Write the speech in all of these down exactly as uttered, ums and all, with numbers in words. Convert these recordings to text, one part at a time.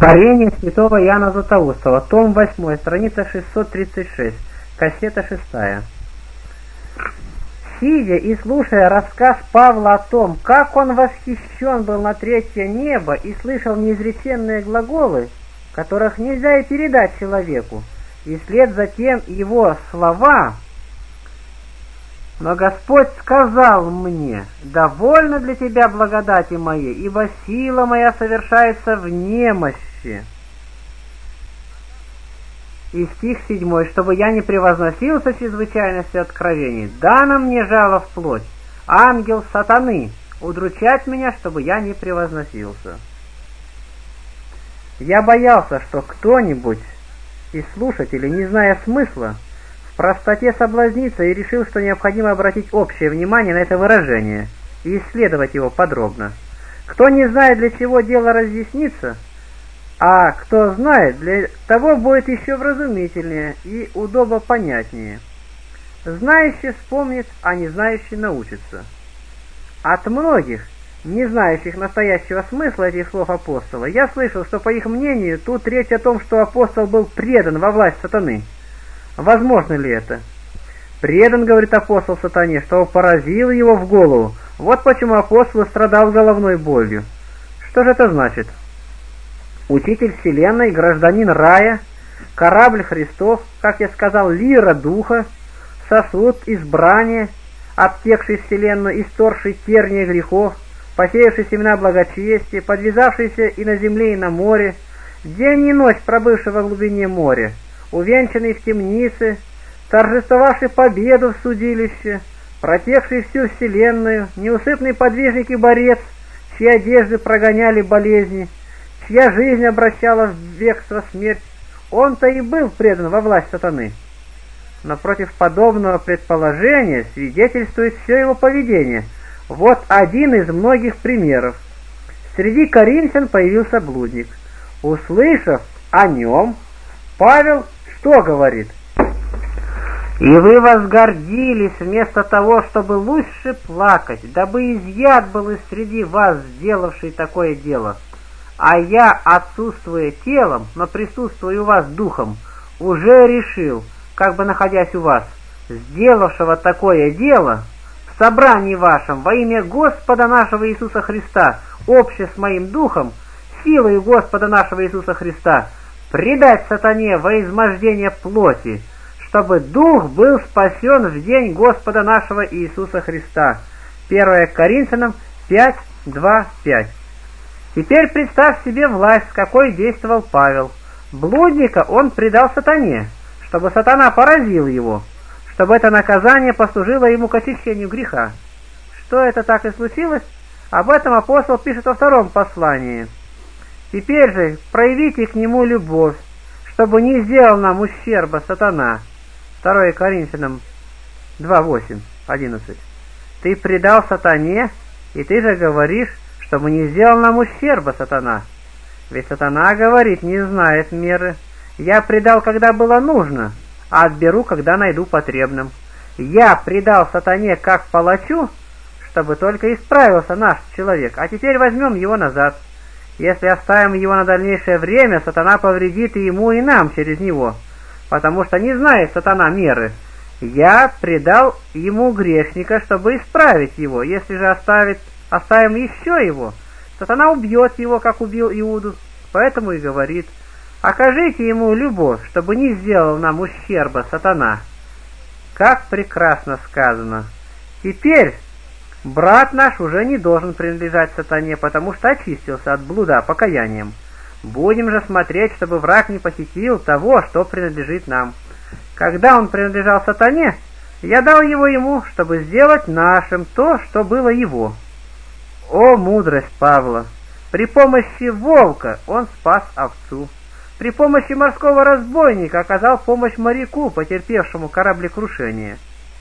Творение святого Иоанна Златоустова, том восьмой, страница шестьсот тридцать шесть, кассета шестая. Сидя и слушая рассказ Павла о том, как он восхищен был на третье небо и слышал неизреченные глаголы, которых нельзя и передать человеку, и вслед за тем его слова: «Но Господь сказал мне: довольно для тебя благодати моей, ибо сила моя совершается в немощи». И стих седьмой: «Чтобы я не превозносился чрезвычайностью откровений, дано мне жало в плоть, ангел сатаны, удручать меня, чтобы я не превозносился». Я боялся, что кто-нибудь из слушателей, не зная смысла, в простоте соблазнится, и решил, что необходимо обратить общее внимание на это выражение и исследовать его подробно. Кто не знает, для чего дело разъяснится, а кто знает, для того будет еще вразумительнее и удобопонятнее. Знающий вспомнит, а не знающий научится. От многих, не знающих настоящего смысла этих слов апостола, я слышал, что, по их мнению, тут речь о том, что апостол был предан во власть сатаны. Возможно ли это? Предан, говорит апостол, сатане, что поразил его в голову. Вот почему апостол страдал головной болью. Что же это значит? Учитель вселенной, гражданин рая, корабль Христов, как я сказал, лира духа, сосуд избрания, обтекший вселенную, исторгший терния грехов, посеявший семена благочестия, подвязавшийся и на земле, и на море, день и ночь пробывший во глубине моря, увенчанный в темнице, торжествовавший победу в судилище, протекший всю вселенную, неусыпный подвижник и борец, чьи одежды прогоняли болезни, чья жизнь обращала в бегство смерть, он-то и был предан во власть сатаны. Но против подобного предположения свидетельствует все его поведение. Вот один из многих примеров. Среди коринфян появился блудник. Услышав о нем, Павел что говорит? «И вы возгордились вместо того, чтобы лучше плакать, дабы изъят был из среди вас, сделавший такое дело. А я, отсутствуя телом, но присутствую у вас духом, уже решил, как бы находясь у вас, сделавшего такое дело, в собрании вашем во имя Господа нашего Иисуса Христа, обще с моим духом, силою Господа нашего Иисуса Христа, предать сатане во измождение плоти, чтобы дух был спасен в день Господа нашего Иисуса Христа». первое Коринфянам пять, два, пять. Теперь представь себе власть, с какой действовал Павел. Блудника он предал сатане, чтобы сатана поразил его, чтобы это наказание послужило ему к очищению греха. Что это так и случилось? Об этом апостол пишет во втором послании. «Теперь же проявите к нему любовь, чтобы не сделал нам ущерба сатана». второе Коринфянам два, восемь, одиннадцать. «Ты предал сатане, и ты же говоришь, чтобы не сделал нам ущерба сатана. Ведь сатана, говорит, не знает меры. Я предал, когда было нужно, а отберу, когда найду потребным. Я предал сатане как палачу, чтобы только исправился наш человек, а теперь возьмем его назад. Если оставим его на дальнейшее время, сатана повредит и ему, и нам через него, потому что не знает сатана меры. Я предал ему грешника, чтобы исправить его. Если же оставит, оставим еще его, сатана убьет его, как убил Иуду. Поэтому и говорит: окажите ему любовь, чтобы не сделал нам ущерба сатана». Как прекрасно сказано! Теперь брат наш уже не должен принадлежать сатане, потому что очистился от блуда покаянием. Будем же смотреть, чтобы враг не посетил того, что принадлежит нам. Когда он принадлежал сатане, я дал его ему, чтобы сделать нашим то, что было его. О, мудрость Павла! При помощи волка он спас овцу. При помощи морского разбойника оказал помощь моряку, потерпевшему кораблекрушение.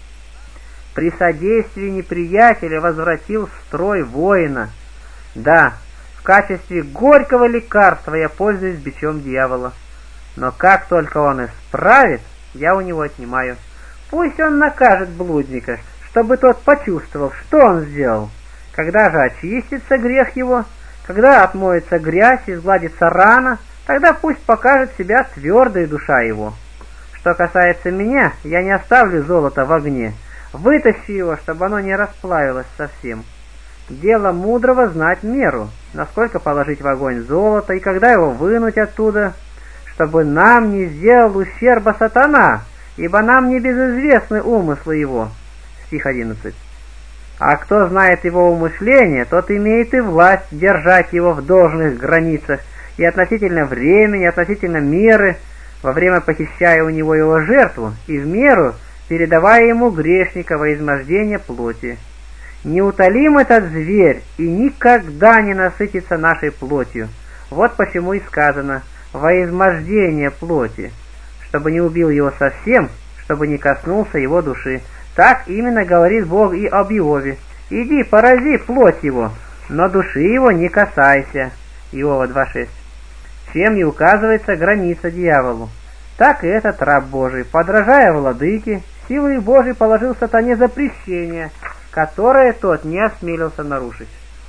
При содействии неприятеля возвратил в строй воина. Да, в качестве горького лекарства я пользуюсь бичом дьявола. Но как только он исправит, я у него отнимаю. Пусть он накажет блудника, чтобы тот почувствовал, что он сделал. Когда же очистится грех его, когда отмоется грязь и сгладится рана, тогда пусть покажет себя твердой душа его. Что касается меня, я не оставлю золото в огне, вытащу его, чтобы оно не расплавилось совсем. Дело мудрого знать меру, насколько положить в огонь золото и когда его вынуть оттуда, чтобы нам не сделал ущерба сатана, ибо нам не безызвестны умыслы его. Стих одиннадцать. А кто знает его умышление, тот имеет и власть держать его в должных границах и относительно времени, относительно меры, во время похищая у него его жертву, и в меру передавая ему грешника во измождение плоти. Неутолим этот зверь и никогда не насытится нашей плотью. Вот почему и сказано «во измождение плоти», чтобы не убил его совсем, чтобы не коснулся его души. Так именно говорит Бог и об Иове. «Иди, порази плоть его, но души его не касайся». Иова два шесть. Чем не указывается граница дьяволу. Так и этот раб Божий, подражая владыке, силой Божией положил сатане запрещение, которое тот не осмелился нарушить.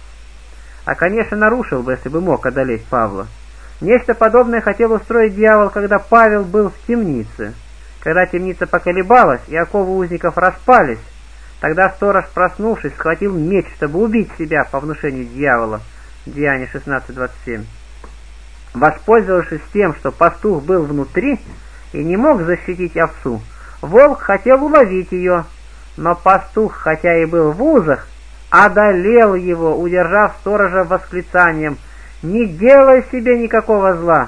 А, конечно, нарушил бы, если бы мог одолеть Павла. Нечто подобное хотел устроить дьявол, когда Павел был в темнице. Когда темница поколебалась и оковы узников распались, тогда сторож, проснувшись, схватил меч, чтобы убить себя по внушению дьявола. Деяния шестнадцать двадцать семь. Воспользовавшись тем, что пастух был внутри и не мог защитить овцу, волк хотел уловить ее, но пастух, хотя и был в узах, одолел его, удержав сторожа восклицанием: «Не делай себе никакого зла!»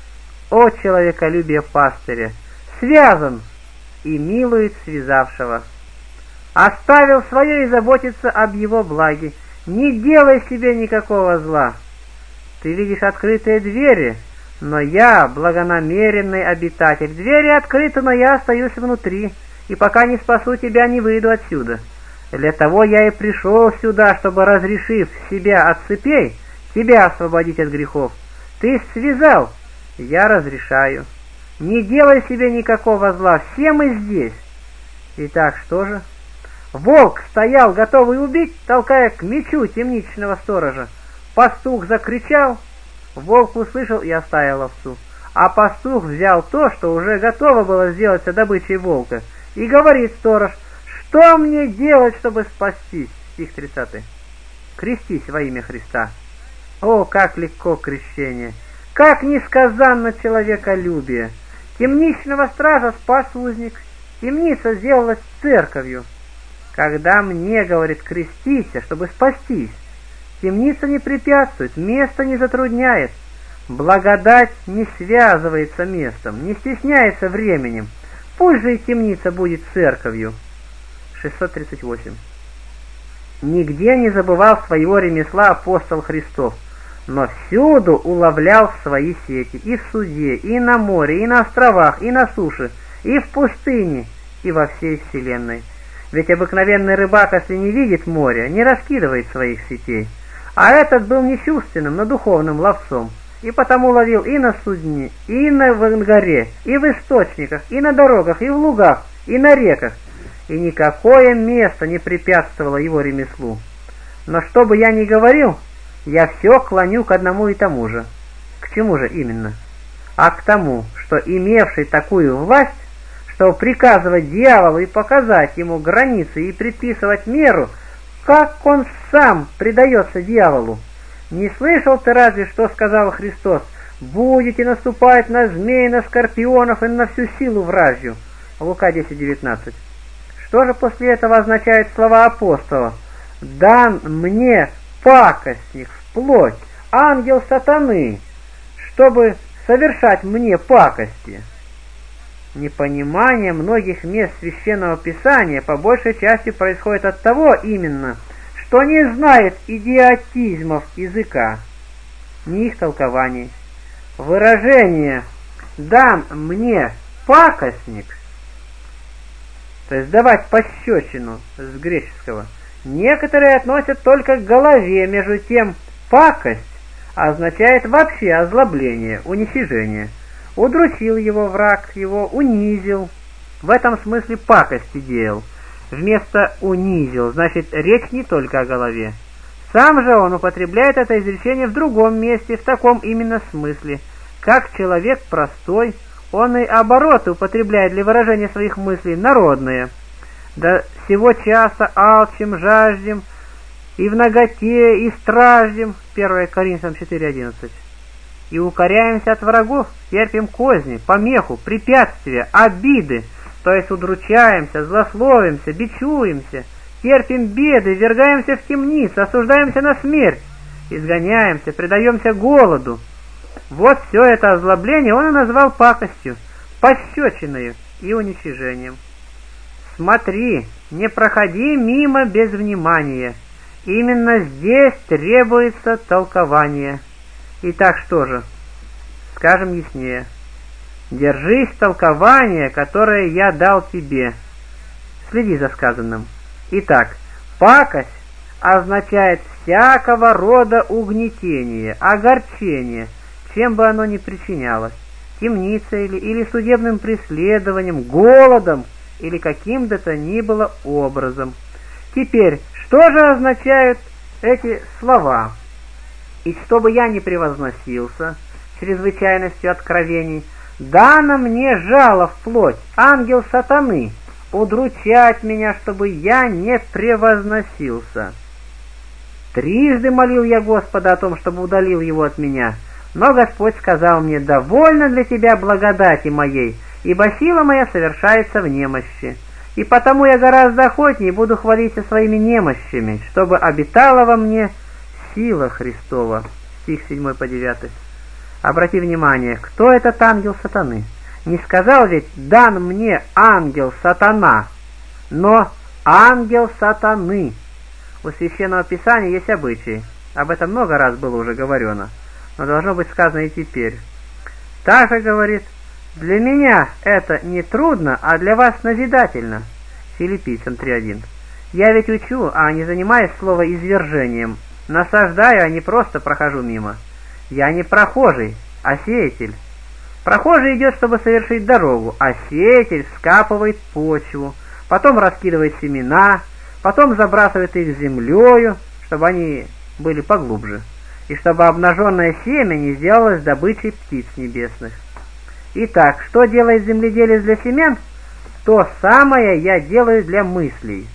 О человеколюбие пастыря! Связан и милует связавшего. Оставил свое и заботится об его благе. Не делай себе никакого зла. Ты видишь открытые двери, но я благонамеренный обитатель. Двери открыты, но я остаюсь внутри, и пока не спасу тебя, не выйду отсюда. Для того я и пришел сюда, чтобы, разрешив себя от цепей, тебя освободить от грехов. Ты связал, я разрешаю. Не делай себе никакого зла, все мы здесь. Итак, что же? Волк стоял, готовый убить, толкая к мечу темничного сторожа. Пастух закричал, волк услышал и оставил овцу. А пастух взял то, что уже готово было сделаться добычей волка, и говорит сторож: «Что мне делать, чтобы спастись?» Стих тридцатый. Крестись во имя Христа. О, как легко крещение! Как несказанно человеколюбие! Темничного стража спас узник, темница сделалась церковью. Когда мне, говорит, крестися, чтобы спастись, темница не препятствует, место не затрудняет. Благодать не связывается местом, не стесняется временем. Пусть же и темница будет церковью. шестьсот тридцать восемь. Нигде не забывал своего ремесла апостол Христов, но всюду уловлял свои сети, и в суде, и на море, и на островах, и на суше, и в пустыне, и во всей вселенной. Ведь обыкновенный рыбак, если не видит моря, не раскидывает своих сетей, а этот был не чувственным, но духовным ловцом, и потому ловил и на судне, и на горе, и в источниках, и на дорогах, и в лугах, и на реках, и никакое место не препятствовало его ремеслу. Но что бы я ни говорил, я все клоню к одному и тому же. К чему же именно? А к тому, что имевший такую власть, что приказывать дьяволу и показать ему границы и предписывать меру, как он сам предается дьяволу. Не слышал ты разве, что сказал Христос: «Будете наступать на змей, на скорпионов и на всю силу вражью». Лука десять девятнадцать. Что же после этого означают слова апостола? «Дан мне пакостник вплоть, ангел сатаны, чтобы совершать мне пакости». Непонимание многих мест Священного Писания по большей части происходит от того именно, что не знает идиотизмов языка, ни их толкований. Выражение «дан мне пакостник», то есть давать пощечину с греческого, некоторые относят только к голове, между тем пакость означает вообще озлобление, уничижение. Удручил его враг, его унизил, в этом смысле пакости делал. Вместо «унизил» значит речь не только о голове. Сам же он употребляет это изречение в другом месте, в таком именно смысле. как человек простой, он и обороты употребляет для выражения своих мыслей народные. Да сего часа алчим, жаждем, и в наготе, и страждем, первое Коринфянам четыре одиннадцать. И укоряемся от врагов, терпим козни, помеху, препятствия, обиды, то есть удручаемся, злословимся, бичуемся, терпим беды, ввергаемся в темницу, осуждаемся на смерть, изгоняемся, предаемся голоду. Вот все это озлобление он и назвал пакостью, пощечиною и уничижением. Смотри, не проходи мимо без внимания. Именно здесь требуется толкование. Итак, что же? Скажем яснее. Держись толкования, которое я дал тебе. Следи за сказанным. Итак, пакость означает всякого рода угнетение, огорчение, чем бы оно ни причинялось, темницей или, или судебным преследованием, голодом или каким бы то ни было образом. Теперь, что же означают эти слова? И чтобы я не превозносился чрезвычайностью откровений, дано мне жало в плоть, ангел сатаны, удручать меня, чтобы я не превозносился. Трижды молил я Господа о том, чтобы удалил его от меня, но Господь сказал мне: довольно для тебя благодати моей, ибо сила моя совершается в немощи. И потому я гораздо охотнее буду хвалиться своими немощами, чтобы обитала во мне сила Христова. Стих седьмой по девятый. Обрати внимание, кто этот ангел сатаны? Не сказал ведь: дан мне ангел сатана, но ангел сатаны. У Священного Писания есть обычаи. Об этом много раз было уже говорено, но должно быть сказано и теперь. Также говорит: для меня это не трудно, а для вас назидательно. Филиппийцам три один. Я ведь учу, а не занимаюсь словоизвержением. Насаждаю, а не просто прохожу мимо. Я не прохожий, а сеятель. Прохожий идет, чтобы совершить дорогу, а сеятель вскапывает почву, потом раскидывает семена, потом забрасывает их землею, чтобы они были поглубже, и чтобы обнаженное семя не сделалось добычей птиц небесных. Итак, что делает земледелец для семян? То самое я делаю для мыслей.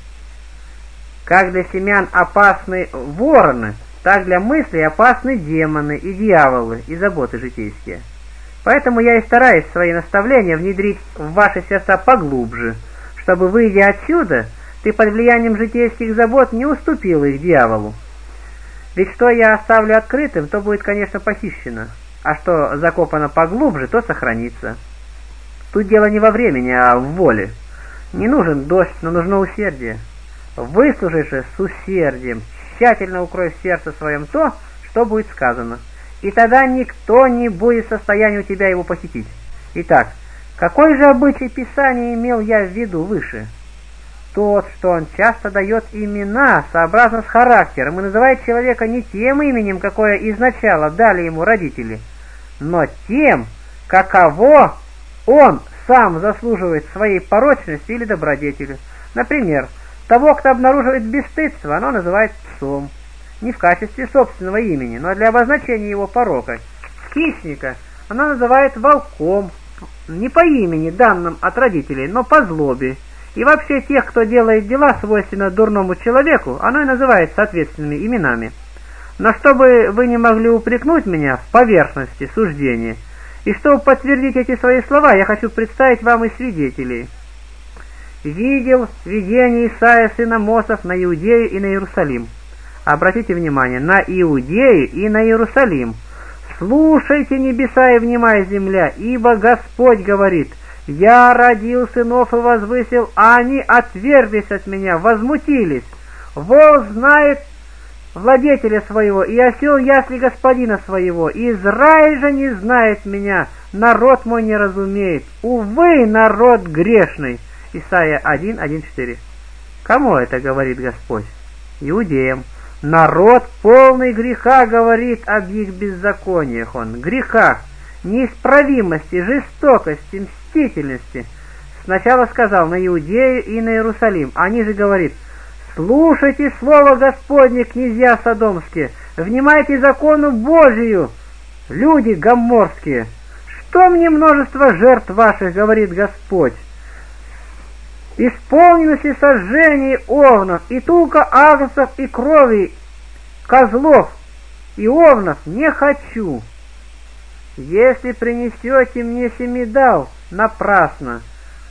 Как для семян опасны вороны, так для мыслей опасны демоны и дьяволы и заботы житейские. Поэтому я и стараюсь свои наставления внедрить в ваши сердца поглубже, чтобы, выйдя отсюда, ты под влиянием житейских забот не уступил их дьяволу. Ведь что я оставлю открытым, то будет, конечно, похищено, а что закопано поглубже, то сохранится. Тут дело не во времени, а в воле. Не нужен дождь, но нужно усердие. Выслушай же с усердием, тщательно укрой в сердце своем то, что будет сказано, и тогда никто не будет в состоянии у тебя его похитить. Итак, какой же обычай Писания имел я в виду выше? Тот, что он часто дает имена сообразно с характером и называет человека не тем именем, какое изначально дали ему родители, но тем, каково он сам заслуживает своей порочности или добродетели. Например, того, кто обнаруживает бесстыдство, оно называет псом, не в качестве собственного имени, но для обозначения его порока. Хищника оно называет волком, не по имени, данным от родителей, но по злобе. И вообще тех, кто делает дела, свойственно дурному человеку, оно и называет соответственными именами. Но чтобы вы не могли упрекнуть меня в поверхности суждения, и чтобы подтвердить эти свои слова, я хочу представить вам и свидетелей. Видел видение Исаия сына Мосов на Иудею и на Иерусалим. Обратите внимание, на Иудею и на Иерусалим. Слушайте, небеса, и внимай, земля, ибо Господь говорит: я родил сынов и возвысил, а они отверглись от меня, возмутились. Вол знает владетеля своего, и осел ясли господина своего. Израиль же не знает меня, народ мой не разумеет. Увы, народ грешный. Исайя один, один, четыре. Кому это говорит Господь? Иудеям. Народ полный греха говорит об их беззакониях он, грехах, неисправимости, жестокости, мстительности. Сначала сказал на Иудею и на Иерусалим, они же говорит: слушайте слово Господне, князья содомские, внимайте закону Божию, люди гоморские. Что мне множество жертв ваших, говорит Господь? Исполнилось и сожжение овнов, и тука агнцев, и крови козлов, и овнов не хочу. Если принесете мне семидал напрасно,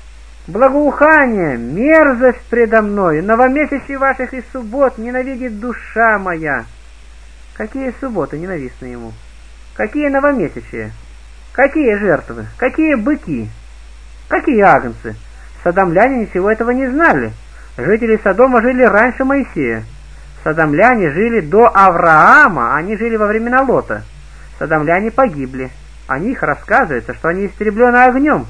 благоухание, мерзость предо мною, новомесячий ваших и суббот ненавидит душа моя. Какие субботы ненавистны ему? Какие новомесячие? Какие жертвы? Какие быки? Какие агнцы? Содомляне ничего этого не знали. Жители Содома жили раньше Моисея. Содомляне жили до Авраама, они жили во времена Лота. Содомляне погибли. О них рассказывается, что они истреблены огнем.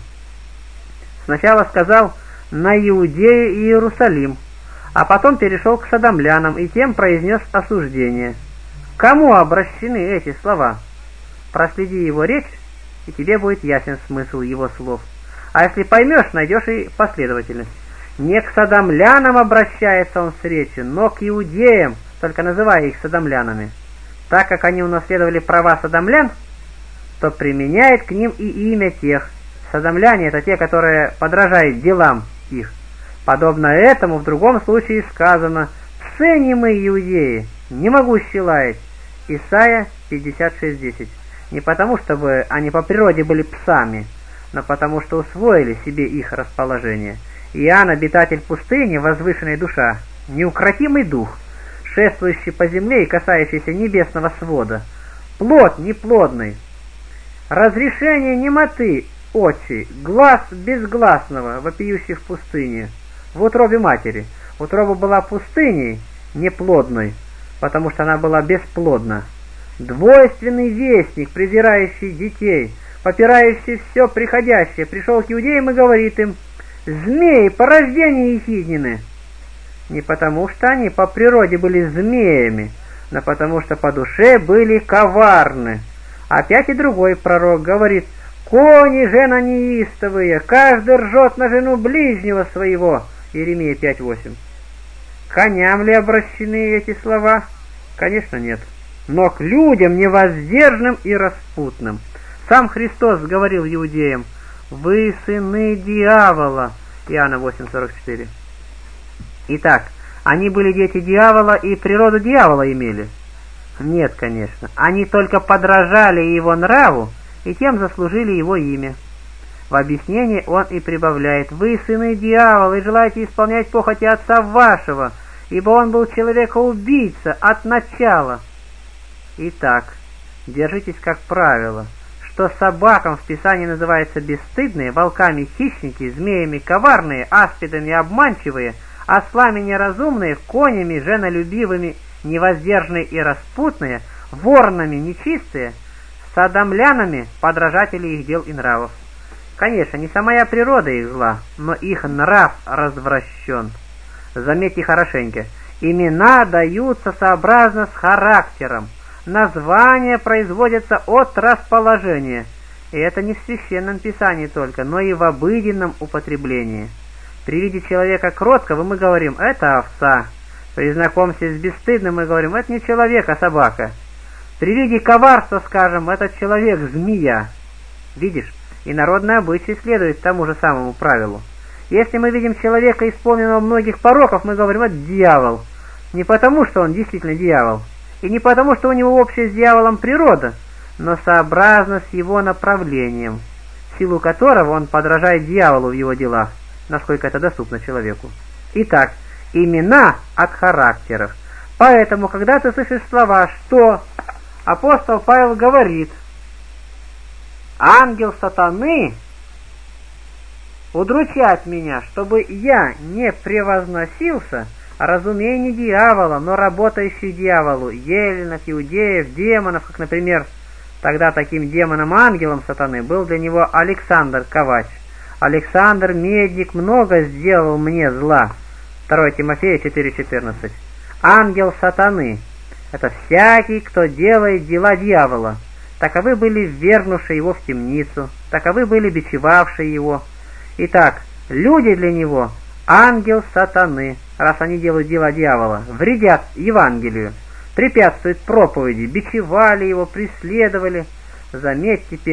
Сначала сказал на Иудею и Иерусалим, а потом перешел к содомлянам и тем произнес осуждение. Кому обращены эти слова? Проследи его речь, и тебе будет ясен смысл его слов. А если поймешь, найдешь и последовательность. Не к содомлянам обращается он с речью, но к иудеям, только называя их содомлянами. Так как они унаследовали права содомлян, то применяет к ним и имя тех. Содомляне — это те, которые подражают делам их. Подобно этому в другом случае сказано: «Псы немы иудеи, не могущие лаять». Исайя пятьдесят шесть десять. Не потому, чтобы они по природе были псами, но потому, что усвоили себе их расположение. Иоанн, обитатель пустыни, возвышенная душа, неукротимый дух, шествующий по земле и касающийся небесного свода, плод неплодный, разрешение немоты очи, глаз безгласного, вопиющий в пустыне, в утробе матери. Утроба была пустыней неплодной, потому что она была бесплодна. Двойственный вестник, презирающий детей, попирающий все приходящее, пришел к иудеям и говорит им: «Змеи, порождение ехиднины». Не потому что они по природе были змеями, но потому что по душе были коварны. Опять и другой пророк говорит: «Кони жена неистовые, каждый ржет на жену ближнего своего». Иеремия пять восемь. Коням ли обращены эти слова? Конечно, нет. Но к людям невоздержанным и распутным. Сам Христос говорил иудеям: «Вы сыны дьявола». Иоанна восемь сорок четыре. Итак, они были дети дьявола и природу дьявола имели? Нет, конечно. Они только подражали его нраву и тем заслужили его имя. В объяснении он и прибавляет: «Вы сыны дьявола и желаете исполнять похоти отца вашего, ибо он был человека-убийца от начала». Итак, держитесь как правило, что собакам в Писании называются бесстыдные, волками хищники, змеями коварные, аспидами обманчивые, ослами неразумные, конями женолюбивыми, невоздержанные и распутные, воронами нечистые, содомлянами подражатели их дел и нравов. Конечно, не самая природа их зла, но их нрав развращен. Заметьте хорошенько, имена даются сообразно с характером, названия производятся от расположения, и это не в Священном Писании только, но и в обыденном употреблении. При виде человека кроткого мы говорим: «Это овца». При знакомстве с бесстыдным мы говорим: «Это не человек, а собака». При виде коварства скажем: «Этот человек змея». Видишь, и народный обычай следует тому же самому правилу. Если мы видим человека, исполненного многих пороков, мы говорим: «Это дьявол». Не потому, что он действительно дьявол, и не потому, что у него общая с дьяволом природа, но сообразно с его направлением, в силу которого он подражает дьяволу в его делах, насколько это доступно человеку. Итак, имена от характеров. Поэтому, когда ты слышишь слова, что апостол Павел говорит: «Ангел сатаны удручает меня, чтобы я не превозносился», разумея не дьявола, но работающий дьяволу, еленов, иудеев, демонов, как, например, тогда таким демоном-ангелом сатаны был для него Александр Ковач. «Александр Медник много сделал мне зла». второе Тимофея четыре четырнадцать. Ангел сатаны — это всякий, кто делает дела дьявола. Таковы были ввергнувшие его в темницу, таковы были бичевавшие его. Итак, люди для него — ангел сатаны, раз они делают дела дьявола, вредят Евангелию, препятствуют проповеди, бичевали его, преследовали. Заметь теперь,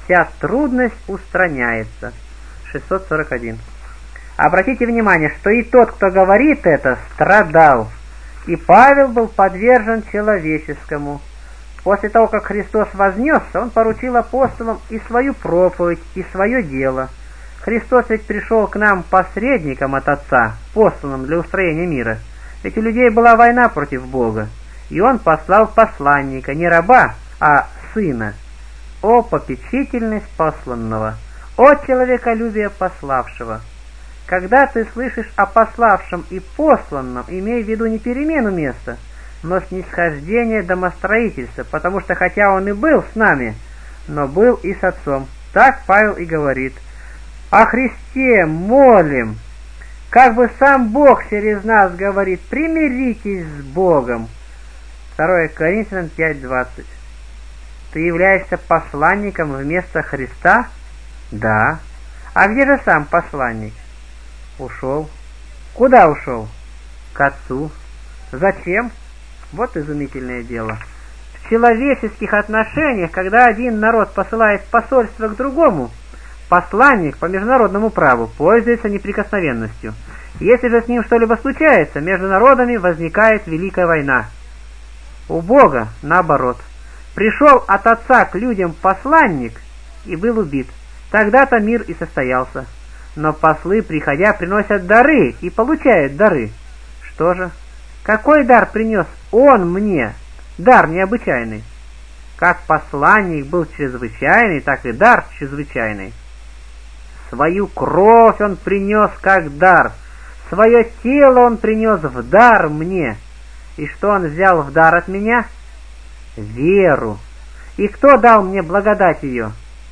вся трудность устраняется. шестьсот сорок один. Обратите внимание, что и тот, кто говорит это, страдал, и Павел был подвержен человеческому. После того, как Христос вознесся, он поручил апостолам и свою проповедь, и свое дело. Христос ведь пришел к нам посредником от Отца, посланным для устроения мира. Ведь у людей была война против Бога, и Он послал посланника, не раба, а сына. О попечительность посланного, о человеколюбие пославшего! Когда ты слышишь о пославшем и посланном, имей в виду не перемену места, но снисхождение домостроительства, потому что хотя он и был с нами, но был и с Отцом. Так Павел и говорит: «О Христе молим, как бы сам Бог через нас говорит, примиритесь с Богом». второе Коринфянам пять двадцать. Ты являешься посланником вместо Христа? Да. А где же сам посланник? Ушел. Куда ушел? К Отцу. Зачем? Вот изумительное дело. В человеческих отношениях, когда один народ посылает посольство к другому, посланник по международному праву пользуется неприкосновенностью. Если же с ним что-либо случается, между народами возникает великая война. У Бога наоборот. Пришел от Отца к людям посланник и был убит. Тогда-то мир и состоялся. Но послы, приходя, приносят дары и получают дары. Что же? Какой дар принес он мне? Дар необычайный. Как посланник был чрезвычайный, так и дар чрезвычайный. Свою кровь он принес как дар, свое тело он принес в дар мне. И что он взял в дар от меня? Веру. И кто дал мне благодать ее?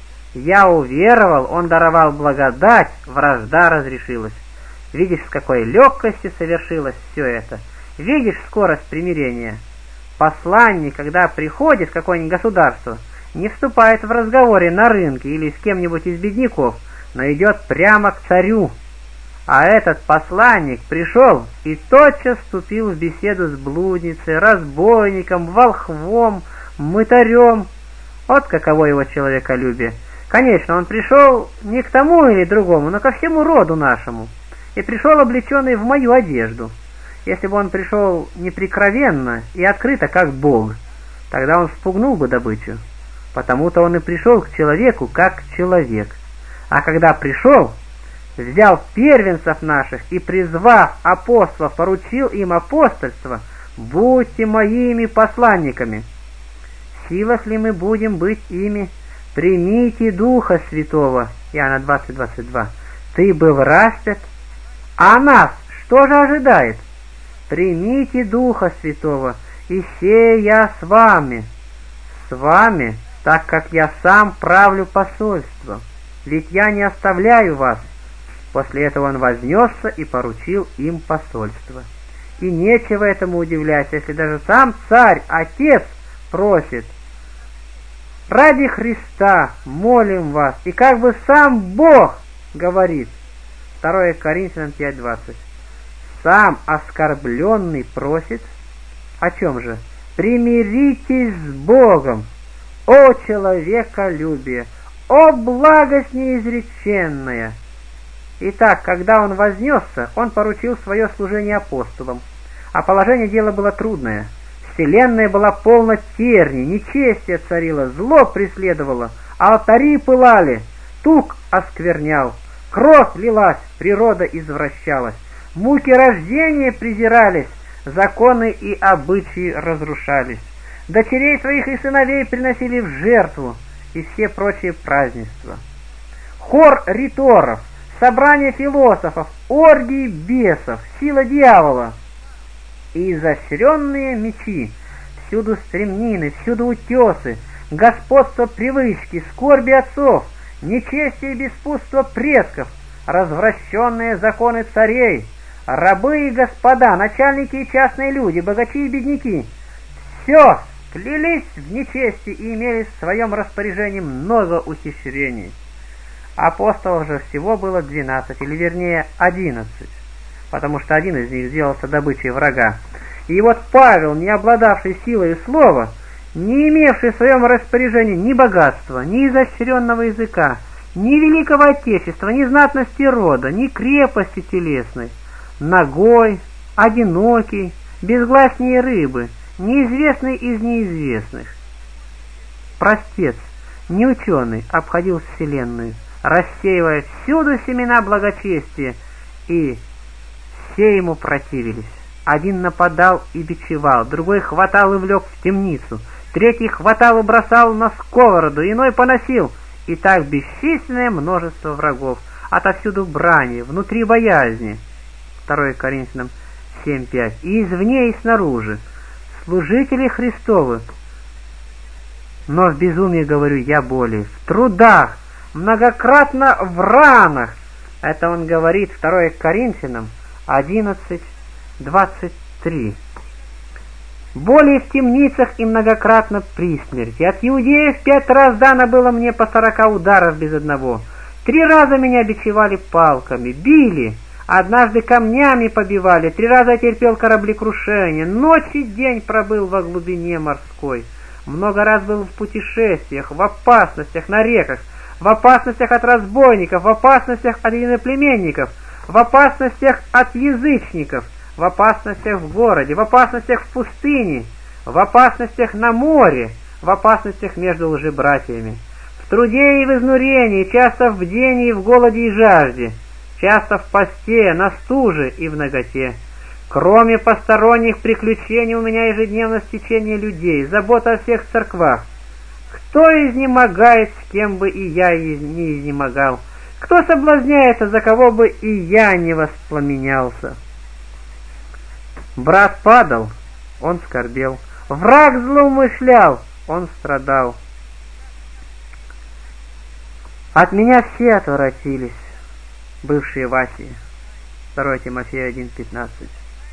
Я уверовал, он даровал благодать, вражда разрешилась. Видишь, с какой легкостью совершилось все это? Видишь скорость примирения? Посланник, когда приходит в какое-нибудь государство, не вступает в разговоре на рынке или с кем-нибудь из бедняков, но идет прямо к царю. А этот посланник пришел и тотчас вступил в беседу с блудницей, разбойником, волхвом, мытарем. Вот каково его человеколюбие. Конечно, он пришел не к тому или другому, но ко всему роду нашему, и пришел облеченный в мою одежду. Если бы он пришел неприкровенно и открыто, как Бог, тогда он спугнул бы добычу. Потому-то он и пришел к человеку, как человек. А когда пришел, взял первенцев наших и, призвав апостолов, поручил им апостольство: «Будьте моими посланниками». В силах ли мы будем быть ими? Примите Духа Святого. Иоанна двадцать двадцать два. Ты был распят, а нас что же ожидает? Примите Духа Святого, и се я с вами. С вами, так как я сам правлю посольство. Ведь я не оставляю вас. После этого он вознесся и поручил им посольство. И нечего этому удивляться, если даже сам царь, отец, просит: «Ради Христа молим вас», и как бы сам Бог говорит. второе Коринфянам пять двадцать. Сам оскорбленный просит о чем же? «Примиритесь с Богом, о человеколюбие, о благость неизреченная». Итак, когда он вознесся, он поручил свое служение апостолам, а положение дела было трудное. Вселенная была полна терни, нечестие царило, зло преследовало, алтари пылали, тук осквернял, кровь лилась, природа извращалась, муки рождения презирались, законы и обычаи разрушались, дочерей своих и сыновей приносили в жертву, и все прочие празднества. Хор риторов, собрание философов, оргии бесов, сила дьявола и изощренные мечи, всюду стремнины, всюду утесы, господство привычки, скорби отцов, нечестие и беспутство предков, развращенные законы царей, рабы и господа, начальники и частные люди, богачи и бедняки, все клялись в нечестии и имели в своем распоряжении много ухищрений. Апостолов же всего было двенадцать, или вернее одиннадцать, потому что один из них сделался добычей врага. И вот Павел, не обладавший силой слова, не имевший в своем распоряжении ни богатства, ни изощренного языка, ни великого отечества, ни знатности рода, ни крепости телесной, нагой, одинокий, безгласнее рыбы, неизвестный из неизвестных. Простец, неученый, обходил вселенную, рассеивая всюду семена благочестия, и все ему противились. Один нападал и бичевал, другой хватал и влек в темницу, третий хватал и бросал на сковороду, иной поносил, и так бесчисленное множество врагов, отовсюду брани, внутри боязни. второе Коринфянам семь пять. И извне, и снаружи. Служители Христовы. Но в безумии, говорю, я более. В трудах, многократно в ранах. Это он говорит второе Коринфянам одиннадцать двадцать три. Более в темницах и многократно при смерти. От иудеев пять раз дано было мне по сорока ударов без одного. Три раза меня бичевали палками, били, однажды камнями побивали, три раза терпел кораблекрушение, ночь и день пробыл во глубине морской. Много раз был в путешествиях, в опасностях на реках, в опасностях от разбойников, в опасностях от иноплеменников, в опасностях от язычников, в опасностях в городе, в опасностях в пустыне, в опасностях на море, в опасностях между лжебратьями, в труде и в изнурении, часто в бдении и в голоде и жажде, часто в посте, на стуже и в наготе. Кроме посторонних приключений у меня ежедневно стечение людей, забота о всех церквах. Кто изнемогает, с кем бы и я не изнемогал? Кто соблазняется, за кого бы и я не воспламенялся? Брат падал, он скорбел. Враг злоумышлял, он страдал. От меня все отворотились, бывшие в Асии. второе Тимофея один пятнадцать.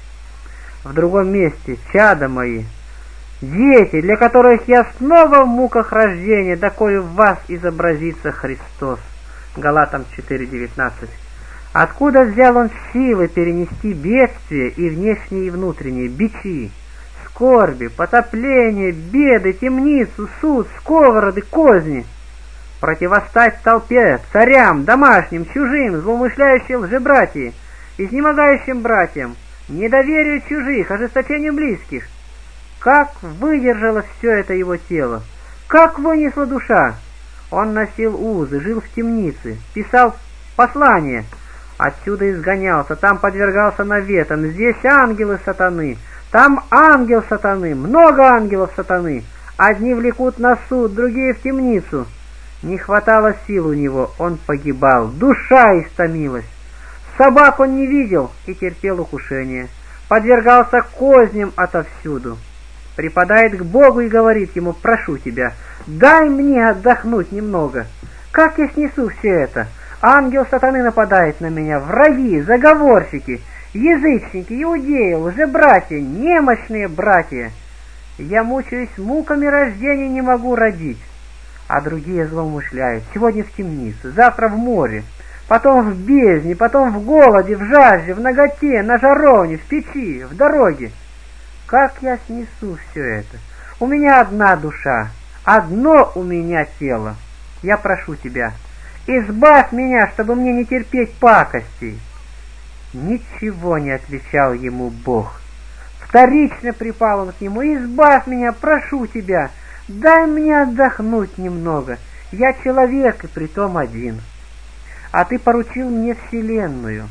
В другом месте: чада мои, дети, для которых я снова в муках рождения, доколе в вас изобразится Христос. Галатам четыре девятнадцать. Откуда взял он силы перенести бедствия и внешние, и внутренние, бичи, скорби, потопление, беды, темницу, суд, сковороды, козни, противостать толпе, царям, домашним, чужим, злоумышляющим лжебратьям, изнемогающим братьям, недоверию чужих, ожесточению близких? Как выдержало все это его тело? Как вынесла душа? Он носил узы, жил в темнице, писал послания, отсюда изгонялся, там подвергался наветам, здесь ангелы сатаны, там ангел сатаны, много ангелов сатаны, одни влекут на суд, другие в темницу. Не хватало сил у него, он погибал, душа истомилась. Собак он не видел и терпел укушение, подвергался козням отовсюду. Припадает к Богу и говорит ему: прошу тебя, дай мне отдохнуть немного. Как я снесу все это? Ангел сатаны нападает на меня, враги, заговорщики, язычники, иудеи, лжебратья, немощные братья. Я мучаюсь муками рождения, не могу родить. А другие злоумышляют: сегодня в темнице, завтра в море, потом в бездне, потом в голоде, в жажде, в наготе, на жаровне, в печи, в дороге. Как я снесу все это? У меня одна душа, одно у меня тело. Я прошу тебя, избавь меня, чтобы мне не терпеть пакостей. Ничего не отвечал ему Бог. Вторично припал он к нему: избавь меня, прошу тебя, дай мне отдохнуть немного. Я человек и притом один, а ты поручил мне вселенную.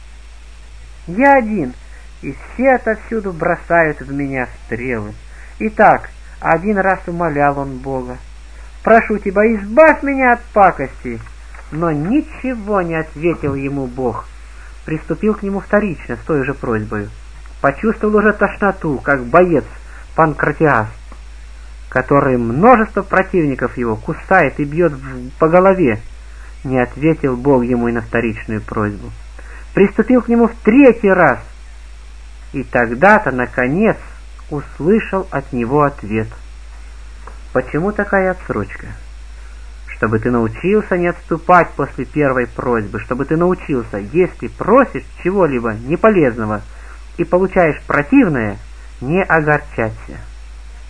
Я один, и все отовсюду бросают в меня стрелы. Итак, один раз умолял он Бога: прошу тебя, избавь меня от пакости. Но ничего не ответил ему Бог. Приступил к нему вторично с той же просьбой. Почувствовал уже тошноту, как боец Панкратиас, который множество противников его кусает и бьет по голове. Не ответил Бог ему и на вторичную просьбу. Приступил к нему в третий раз, и тогда-то, наконец, услышал от него ответ. Почему такая отсрочка? Чтобы ты научился не отступать после первой просьбы, чтобы ты научился, если просишь чего-либо неполезного и получаешь противное, не огорчаться.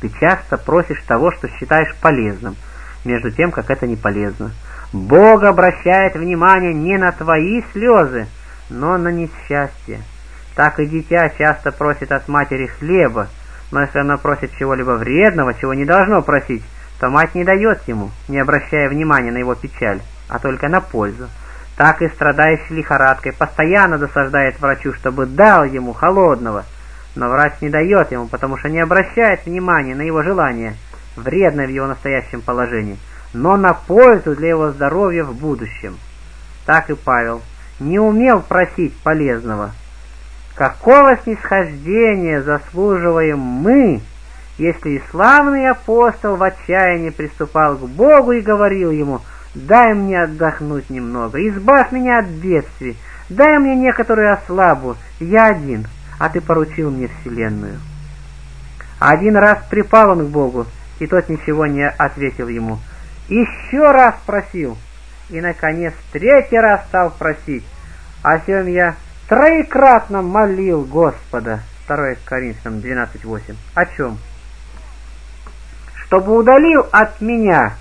Ты часто просишь того, что считаешь полезным, между тем, как это не полезно. Бог обращает внимание не на твои слезы, но на несчастье. Так и дитя часто просит от матери хлеба, но если оно просит чего-либо вредного, чего не должно просить, то мать не дает ему, не обращая внимания на его печаль, а только на пользу. Так и страдающий лихорадкой постоянно досаждает врачу, чтобы дал ему холодного, но врач не дает ему, потому что не обращает внимания на его желание, вредное в его настоящем положении, но на пользу для его здоровья в будущем. Так и Павел не умел просить полезного. Какого снисхождения заслуживаем мы, если и славный апостол в отчаянии приступал к Богу и говорил ему: «Дай мне отдохнуть немного, избавь меня от бедствий, дай мне некоторую ослабу, я один, а ты поручил мне вселенную». Один раз припал он к Богу, и тот ничего не ответил ему. Еще раз просил, и, наконец, третий раз стал просить. О сем я троекратно молил Господа. второе Коринфянам двенадцать восемь. О чем? Чтобы удалил от меня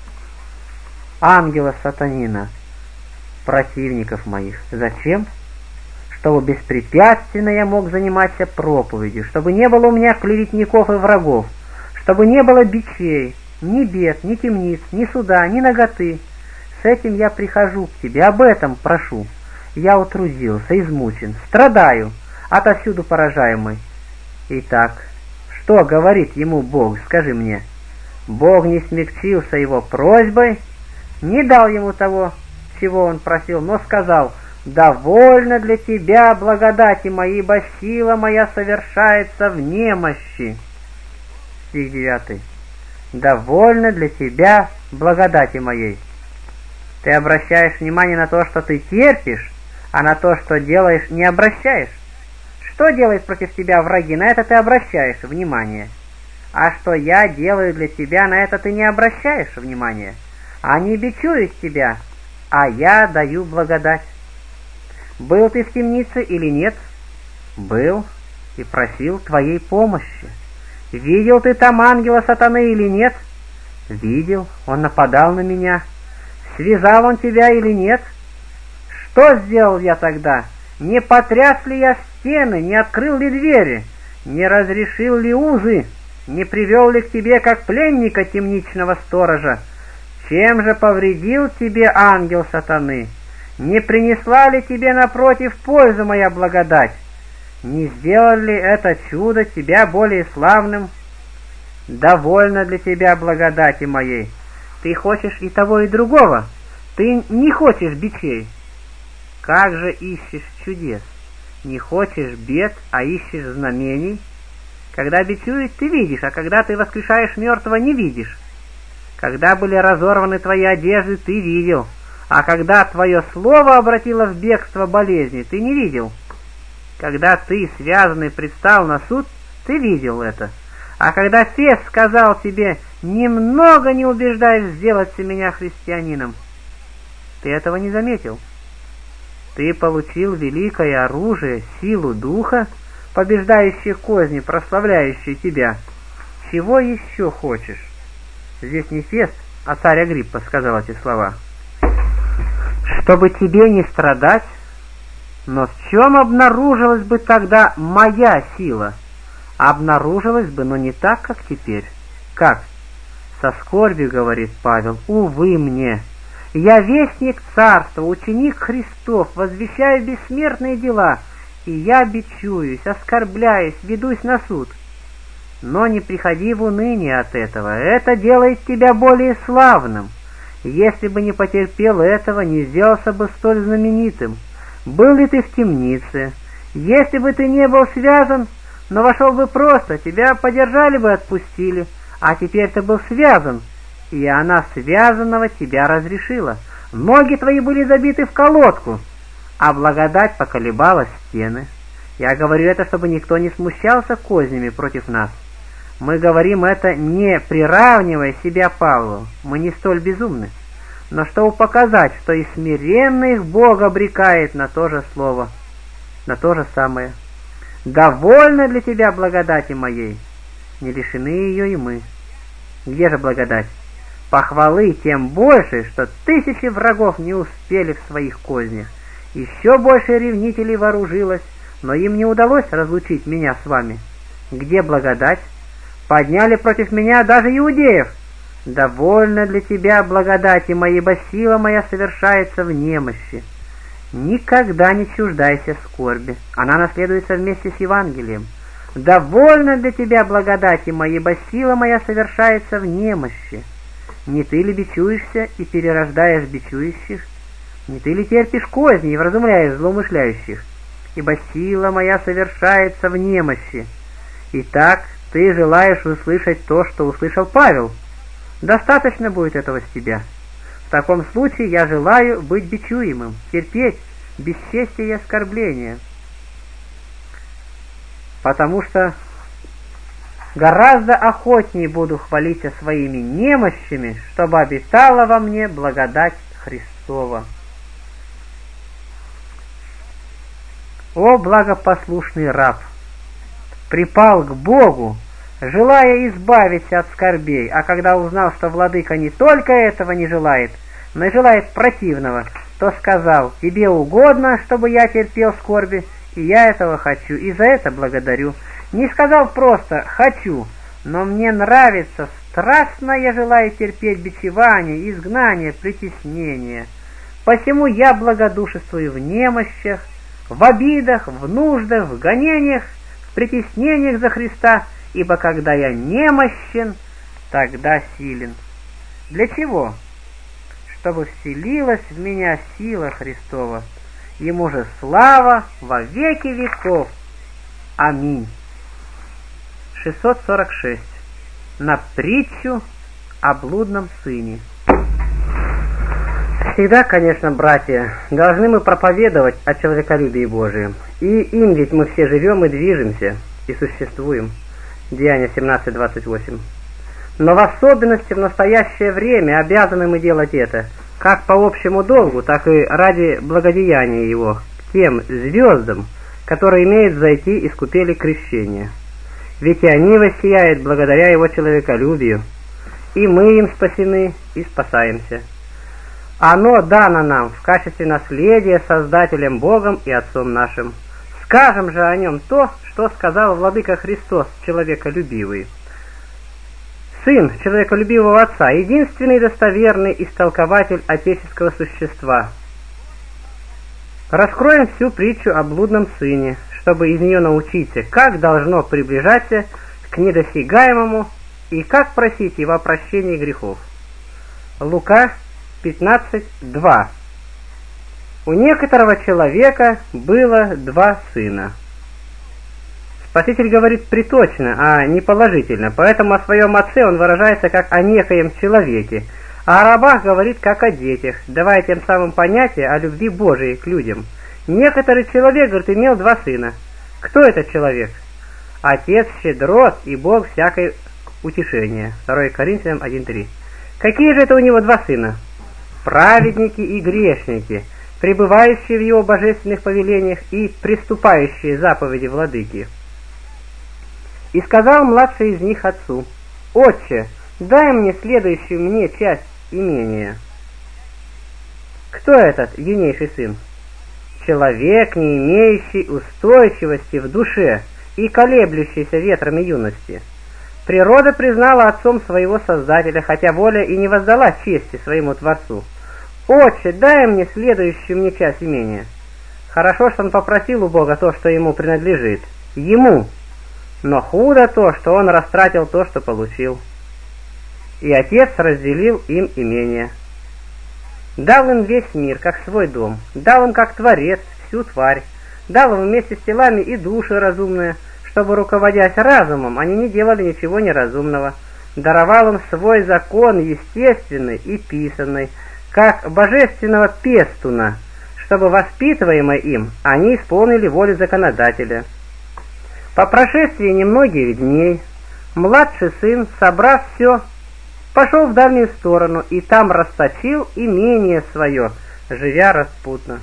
ангела сатанина, противников моих. Зачем? Чтобы беспрепятственно я мог заниматься проповедью, чтобы не было у меня клеветников и врагов, чтобы не было бичей, ни бед, ни темниц, ни суда, ни наготы. С этим я прихожу к тебе, об этом прошу. Я утрудился, измучен, страдаю, отовсюду поражаемый. Итак, что говорит ему Бог, скажи мне? Бог не смягчился его просьбой, не дал ему того, чего он просил, но сказал: «Довольно для тебя благодати моей, ибо сила моя совершается в немощи». Стих девятый. «Довольно для тебя благодати моей». Ты обращаешь внимание на то, что ты терпишь, а на то, что делаешь, не обращаешь. Что делает против тебя враги, на это ты обращаешь внимание. А что я делаю для тебя, на это ты не обращаешь внимания. Они бичуют тебя, а я даю благодать. Был ты в темнице или нет? Был и просил твоей помощи. Видел ты там ангела сатаны или нет? Видел, он нападал на меня. Связал он тебя или нет? Что сделал я тогда? Не потряс ли я стены, не открыл ли двери, не разрешил ли узы, не привел ли к тебе как пленника темничного сторожа? Чем же повредил тебе ангел сатаны? Не принесла ли тебе напротив пользу моя благодать? Не сделал ли это чудо тебя более славным? Довольно для тебя благодати моей. Ты хочешь и того, и другого. Ты не хочешь бичей. Как же ищешь чудес? Не хочешь бед, а ищешь знамений? Когда бичуют, ты видишь, а когда ты воскрешаешь мертвого, не видишь. Когда были разорваны твои одежды, ты видел, а когда твое слово обратило в бегство болезни, ты не видел. Когда ты, связанный, предстал на суд, ты видел это. А когда Фес сказал тебе: «Немного не убеждаешь сделаться меня христианином», ты этого не заметил. Ты получил великое оружие, силу духа, побеждающие козни, прославляющие тебя. Чего еще хочешь? Здесь не Фест, а царь Агриппа сказал эти слова. Чтобы тебе не страдать, но в чем обнаружилась бы тогда моя сила? Обнаружилась бы, но не так, как теперь. Как? Со скорбью, говорит Павел, увы мне. Я вестник царства, ученик Христов, возвещаю бессмертные дела, и я бичуюсь, оскорбляюсь, ведусь на суд. Но не приходи в уныние от этого, это делает тебя более славным. Если бы не потерпел этого, не сделался бы столь знаменитым. Был ли ты в темнице? Если бы ты не был связан, но вошел бы просто, тебя подержали бы, отпустили, а теперь ты был связан, и она связанного тебя разрешила. Ноги твои были забиты в колодку, а благодать поколебала стены. Я говорю это, чтобы никто не смущался кознями против нас. Мы говорим это, не приравнивая себя Павлу, мы не столь безумны, но чтобы показать, что и смиренных Бог обрекает на то же слово, на то же самое. «Довольно для тебя благодати моей». не лишены ее и мы. Где же благодать? Похвалы тем больше, что тысячи врагов не успели в своих кознях. Еще больше ревнителей вооружилось, но им не удалось разлучить меня с вами. Где благодать? Подняли против меня даже иудеев. Довольно для тебя благодати моей, ибо сила моя совершается в немощи. Никогда не чуждайся скорби, она наследуется вместе с Евангелием. Довольно для тебя благодати моей, ибо сила моя совершается в немощи. Не ты ли бичуешься и перерождаешь бичующих? Не ты ли терпишь козни и вразумляешь злоумышляющих? Ибо сила моя совершается в немощи. Итак, ты желаешь услышать то, что услышал Павел. Достаточно будет этого с тебя. В таком случае я желаю быть бичуемым, терпеть бесчестие и оскорбление. Потому что гораздо охотнее буду хвалиться своими немощами, чтобы обитала во мне благодать Христова. О, благопослушный раб! Припал к Богу, желая избавиться от скорбей, а когда узнал, что владыка не только этого не желает, но и желает противного, то сказал: «Тебе угодно, чтобы я терпел скорби, и я этого хочу, и за это благодарю». Не сказал просто «хочу», но мне нравится, страстно я желаю терпеть бичевание, изгнание, притеснение. Посему я благодушествую в немощах, в обидах, в нуждах, в гонениях, в притеснениях за Христа, ибо когда я немощен, тогда силен. Для чего? Чтобы вселилась в меня сила Христова. Ему же слава во веки веков. Аминь. шестьсот сорок шесть. На притчу о блудном сыне. Всегда, конечно, братья, должны мы проповедовать о человеколюбии Божием. И им ведь мы все живем и движемся, и существуем. Деяния семнадцать двадцать восемь. Но в особенности в настоящее время обязаны мы делать это, как по общему долгу, так и ради благодеяния его, к тем звездам, которые имеют взойти из купели крещения. Ведь и они воссияют благодаря его человеколюбию, и мы им спасены и спасаемся. Оно дано нам в качестве наследия Создателем Богом и Отцом нашим. Скажем же о нем то, что сказал Владыка Христос, человеколюбивый. Сын человеколюбивого Отца, единственный достоверный истолкователь отеческого существа. Раскроем всю притчу о блудном сыне, чтобы из нее научиться, как должно приближаться к недосягаемому и как просить его о прощении грехов. Лука пятнадцать два. У некоторого человека было два сына. Спаситель говорит приточно, а не положительно, поэтому о своем отце он выражается как о некоем человеке, а о рабах говорит как о детях, давая тем самым понятие о любви Божией к людям. Некоторый человек, говорит, имел два сына. Кто этот человек? Отец щедрот и Бог всякое утешение. второе Коринфянам один три. Какие же это у него два сына? Праведники и грешники, пребывающие в его божественных повелениях и приступающие заповеди владыки. И сказал младший из них отцу: «Отче, дай мне следующую мне часть имения». Кто этот юнейший сын? Человек, не имеющий устойчивости в душе и колеблющийся ветрами юности. Природа признала отцом своего Создателя, хотя воля и не воздала чести своему Творцу. «Отче, дай мне следующую мне часть имения». Хорошо, что он попросил у Бога то, что ему принадлежит. Ему. Но худо то, что он растратил то, что получил. И отец разделил им имение. Дал им весь мир, как свой дом, дал им, как Творец, всю тварь, дал им вместе с телами и души разумные, чтобы, руководясь разумом, они не делали ничего неразумного. Даровал им свой закон, естественный и писанный, как божественного пестуна, чтобы, воспитываемые им, они исполнили волю законодателя. По прошествии немногих дней младший сын, собрав все, пошел в дальнюю сторону и там расточил имение свое, живя распутно.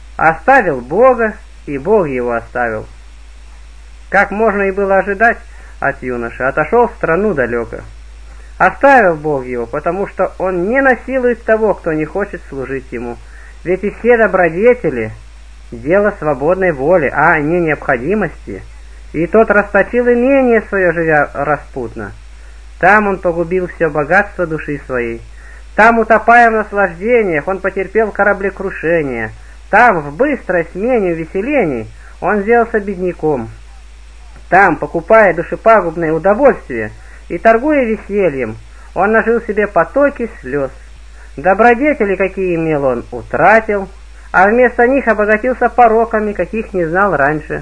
Оставил Бога, и Бог его оставил. Как можно и было ожидать, от юноши, отошел в страну далеко. Оставил Бог его, потому что он не насилует того, кто не хочет служить ему. Ведь и все добродетели – дело свободной воли, а не необходимости. И тот расточил имение свое, живя распутно. Там он погубил все богатство души своей. Там, утопая в наслаждениях, он потерпел кораблекрушение. Там, в быстрой смене увеселений, он сделался бедняком. Там, покупая душепагубное удовольствие и торгуя весельем, он нажил себе потоки слез. Добродетели, какие имел, он утратил, а вместо них обогатился пороками, каких не знал раньше.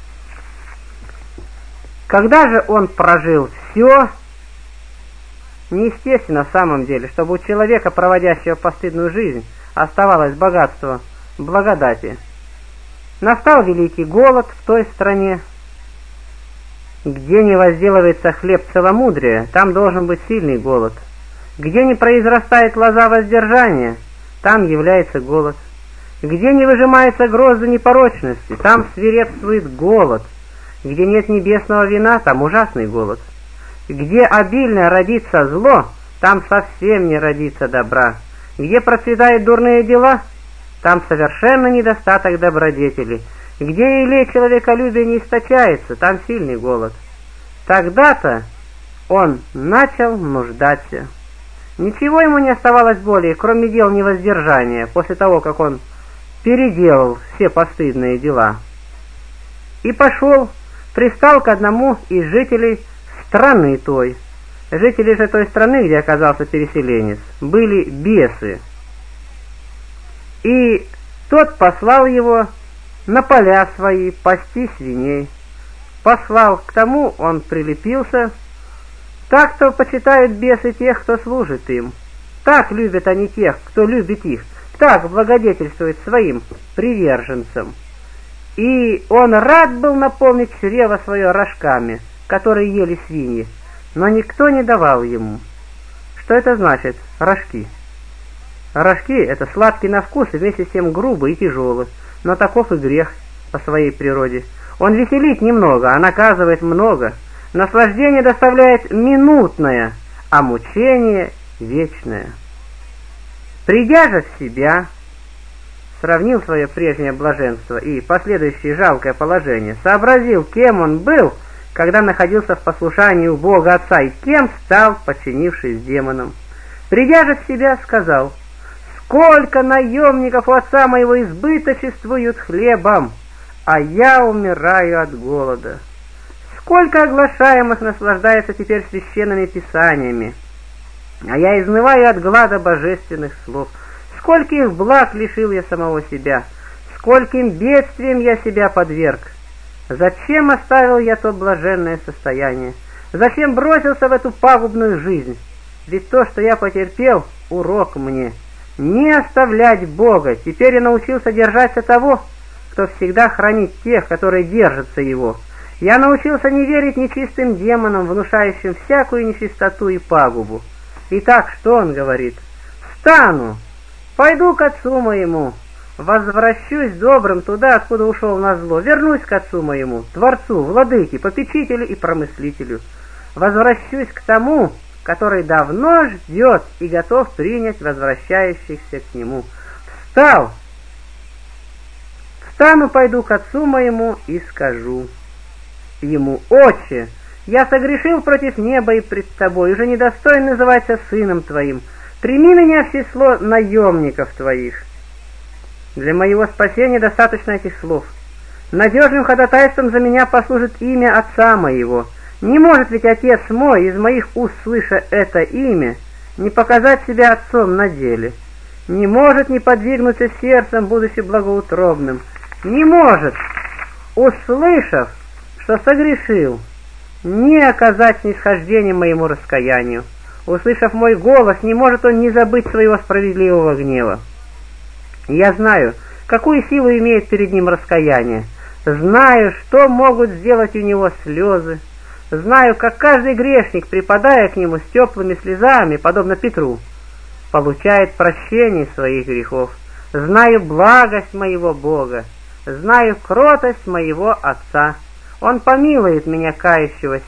Когда же он прожил все, неестественно в самом деле, чтобы у человека, проводящего постыдную жизнь, оставалось богатство благодати. Настал великий голод в той стране. Где не возделывается хлеб целомудрия, там должен быть сильный голод. Где не произрастает лоза воздержания, там является голод. Где не выжимается грозда непорочности, там свирепствует голод. Где нет небесного вина, там ужасный голод. Где обильно родится зло, там совсем не родится добра. Где процветают дурные дела, там совершенно недостаток добродетели. Где елей человеколюбия не источается, там сильный голод. Тогда-то он начал нуждаться. Ничего ему не оставалось более, кроме дел невоздержания, после того, как он переделал все постыдные дела. И пошел, пристал к одному из жителей страны той. Жители же той страны, где оказался переселенец, были бесы. И тот послал его на поля свои пасти свиней. Послал к тому, он прилепился. Так-то почитают бесы тех, кто служит им. Так любят они тех, кто любит их. Так благодетельствует своим приверженцам. И он рад был наполнить чрево свое рожками, которые ели свиньи, но никто не давал ему. Что это значит, рожки? Рожки — это сладкий на вкус и вместе с тем грубый и тяжелый, но таков и грех по своей природе. Он веселит немного, а наказывает много. Наслаждение доставляет минутное, а мучение вечное. Придя же в себя, сравнил свое прежнее блаженство и последующее жалкое положение, сообразил, кем он был, когда находился в послушании у Бога Отца, и кем стал, подчинившись демонам. Придя же в себя, сказал: «Сколько наемников у отца моего избыточествуют хлебом, а я умираю от голода! Сколько оглашаемых наслаждается теперь священными писаниями, а я изнываю от глада божественных слов! Скольких благ лишил я самого себя! Скольким бедствием я себя подверг! Зачем оставил я то блаженное состояние? Зачем бросился в эту пагубную жизнь? Ведь то, что я потерпел, урок мне. Не оставлять Бога. Теперь я научился держаться того, кто всегда хранит тех, которые держатся Его. Я научился не верить нечистым демонам, внушающим всякую нечистоту и пагубу. Итак, что он говорит? «Встану, пойду к отцу моему, возвращусь добрым туда, откуда ушел назло, вернусь к отцу моему, Творцу, Владыке, Попечителю и Промыслителю. Возвращусь к тому, который давно ждет и готов принять возвращающихся к нему. Встал! Встану, пойду к отцу моему и скажу ему: Отче, я согрешил против неба и пред тобой, уже недостоин называться сыном твоим. Прими меня в число наемников твоих». Для моего спасения достаточно этих слов. Надежным ходатайством за меня послужит имя отца моего. Не может ведь отец мой, из моих уст слыша это имя, не показать себя отцом на деле. Не может не подвигнуться сердцем, будучи благоутробным. Не может, услышав, что согрешил, не оказать снисхождения моему раскаянию. Услышав мой голос, не может он не забыть своего справедливого гнева. Я знаю, какую силу имеет перед ним раскаяние. Знаю, что могут сделать у него слезы. Знаю, как каждый грешник, припадая к нему с теплыми слезами, подобно Петру, получает прощение своих грехов. Знаю благость моего Бога. Знаю кротость моего Отца. Он помилует меня, кающегося,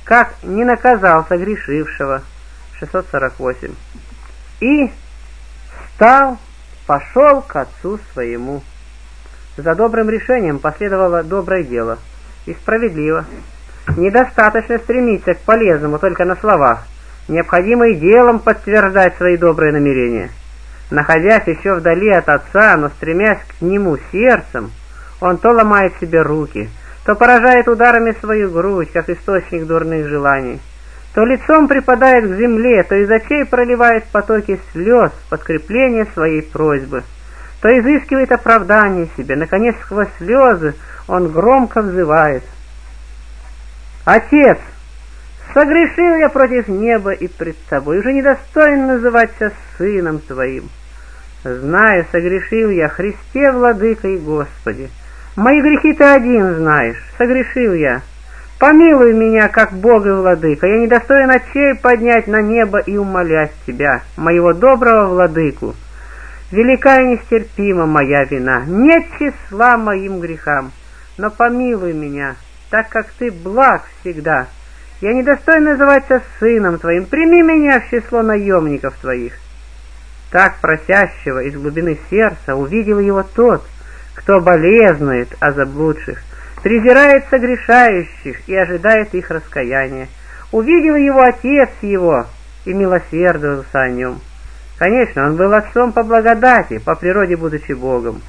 как не наказал согрешившего. шестьсот сорок восемь. И встал, пошел к отцу своему. За добрым решением последовало доброе дело. И справедливо. Недостаточно стремиться к полезному только на словах. Необходимо и делом подтверждать свои добрые намерения. Находясь еще вдали от отца, но стремясь к нему сердцем, он то ломает себе руки, то поражает ударами свою грудь, как источник дурных желаний, то лицом припадает к земле, то из очей проливает потоки слез в подкрепление своей просьбы, то изыскивает оправдание себе. Наконец, сквозь слезы он громко взывает: «Отец, согрешил я против неба и пред тобой, уже недостоин называться сыном твоим. Знаю, согрешил я, Христе, Владыка и Господи. Мои грехи ты один знаешь, согрешил я. Помилуй меня, как Бог и Владыка, я недостоин очей поднять на небо и умолять тебя, моего доброго Владыку. Велика и нестерпима моя вина, нет числа моим грехам, но помилуй меня, так как ты благ всегда. Я недостоин называться сыном твоим, прими меня в число наемников твоих». Так просящего из глубины сердца увидел его тот, кто болезнует о заблудших, презирает согрешающих и ожидает их раскаяния. Увидел его отец его и милосердовался о нем. Конечно, он был отцом по благодати, по природе будучи Богом.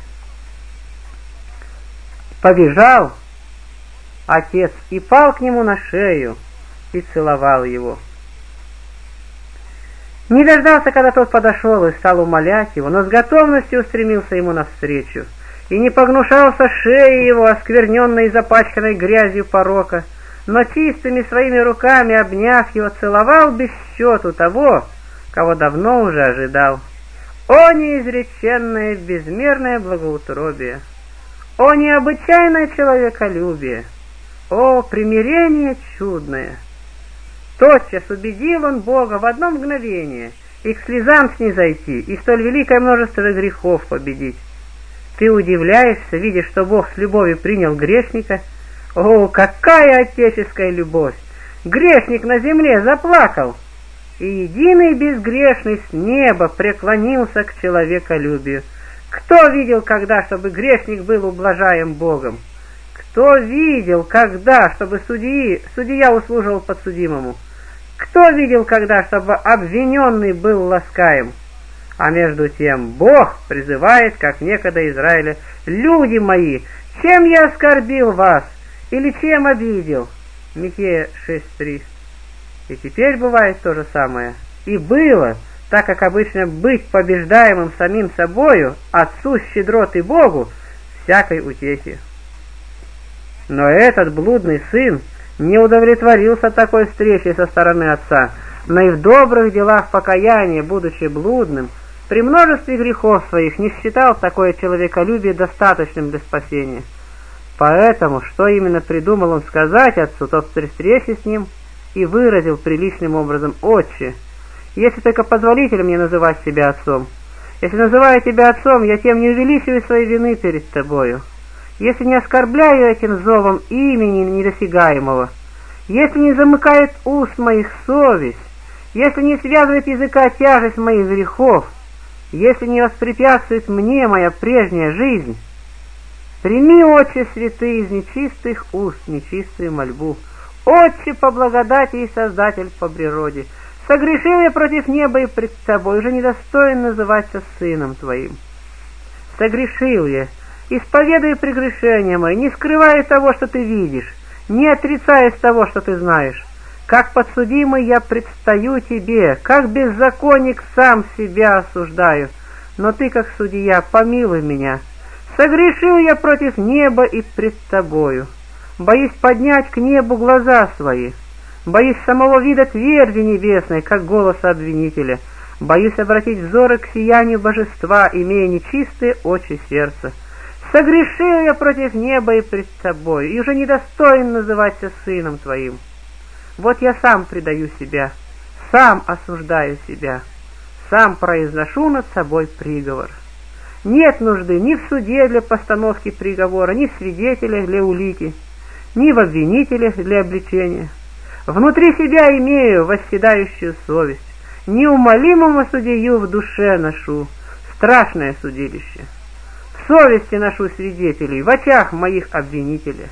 Побежал отец и пал к нему на шею и целовал его. Не дождался, когда тот подошел и стал умолять его, но с готовностью устремился ему навстречу, и не погнушался шеи его, оскверненной и запачканной грязью порока, но чистыми своими руками, обняв его, целовал без счету того, кого давно уже ожидал. О неизреченное безмерное благоутробие! О необычайное человеколюбие! О примирение чудное! Тотчас убедил он Бога в одно мгновение и к слезам снизойти, и столь великое множество грехов победить. Ты удивляешься, видя, что Бог с любовью принял грешника? О, какая отеческая любовь! Грешник на земле заплакал, и единый безгрешный с неба преклонился к человеколюбию. Кто видел когда, чтобы грешник был ублажаем Богом? Кто видел когда, чтобы судьи, судья услуживал подсудимому? Кто видел когда, чтобы обвиненный был ласкаем? А между тем Бог призывает, как некогда Израиля: «Люди мои, чем я оскорбил вас? Или чем обидел?» Михея шесть три. И теперь бывает то же самое. И было, так как обычно быть побеждаемым самим собою, Отцу щедрот и Богу всякой утехи. Но этот блудный сын не удовлетворился такой встречей со стороны отца, но и в добрых делах покаяния, будучи блудным, при множестве грехов своих не считал такое человеколюбие достаточным для спасения. Поэтому, что именно придумал он сказать отцу, то при встрече с ним и выразил приличным образом: «Отче, если только позволите мне называть себя отцом, если называю тебя отцом, я тем не увеличиваю своей вины перед тобою. Если не оскорбляю этим зовом имени недосягаемого, если не замыкает уст моих совесть, если не связывает языка тяжесть моих грехов, если не воспрепятствует мне моя прежняя жизнь, прими, Отче святый, из нечистых уст нечистую мольбу. Отче по благодати и Создатель по природе, согрешил я против неба и пред тобой, уже недостоин называться сыном твоим. Согрешил я, исповедуя прегрешения мои, не скрывая того, что ты видишь, не отрицая того, что ты знаешь. Как подсудимый я предстаю тебе, как беззаконник сам себя осуждаю, но ты, как судья, помилуй меня. Согрешил я против неба и пред тобою. Боюсь поднять к небу глаза свои, боюсь самого вида тверди небесной, как голоса обвинителя, боюсь обратить взоры к сиянию божества, имея нечистые очи сердца. Согрешил я против неба и пред тобой, и уже недостоин называться сыном твоим. Вот я сам предаю себя, сам осуждаю себя, сам произношу над собой приговор. Нет нужды ни в суде для постановки приговора, ни в свидетелях для улики, ни в обвинителях для обличения. Внутри себя имею восседающую совесть, неумолимому судью в душе ношу, страшное судилище. В совести ношу свидетелей, в очах моих обвинителя.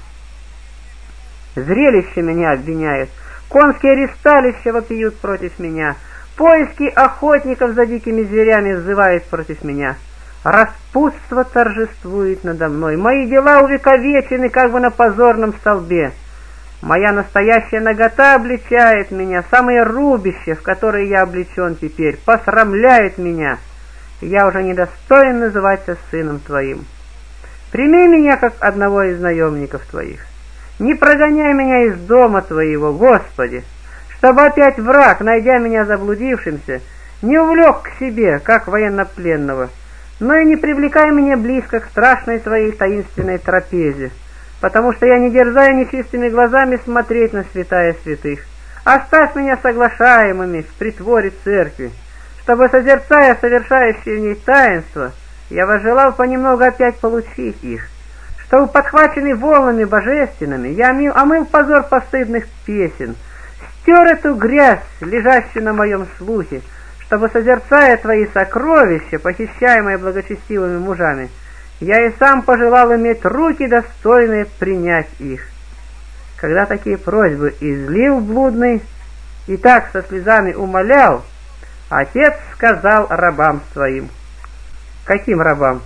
Зрелище меня обвиняет, конские ресталища вопиют против меня, поиски охотников за дикими зверями взывают против меня. Распутство торжествует надо мной, мои дела увековечены как бы на позорном столбе. Моя настоящая нагота обличает меня, самые рубища, в которые я облечен теперь, посрамляют меня. Я уже недостоин называться сыном твоим. Прими меня, как одного из наемников твоих. Не прогоняй меня из дома твоего, Господи, чтобы опять враг, найдя меня заблудившимся, не увлек к себе, как военнопленного, но и не привлекай меня близко к страшной твоей таинственной трапезе, потому что я не дерзаю нечистыми глазами смотреть на святая святых. Оставь меня соглашаемыми в притворе церкви, чтобы, созерцая совершающие в ней таинства, я возжелал понемногу опять получить их, чтобы, подхваченный волнами божественными, я омыл, омыл позор постыдных песен, стер эту грязь, лежащую на моем слухе, чтобы, созерцая твои сокровища, похищаемые благочестивыми мужами, я и сам пожелал иметь руки, достойные принять их. Когда такие просьбы излил блудный и так со слезами умолял, отец сказал рабам своим. Каким рабам?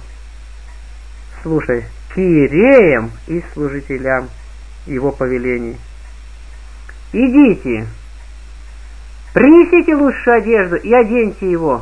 Слушай, к иереям и служителям его повелений. Идите, принесите лучшую одежду и оденьте его,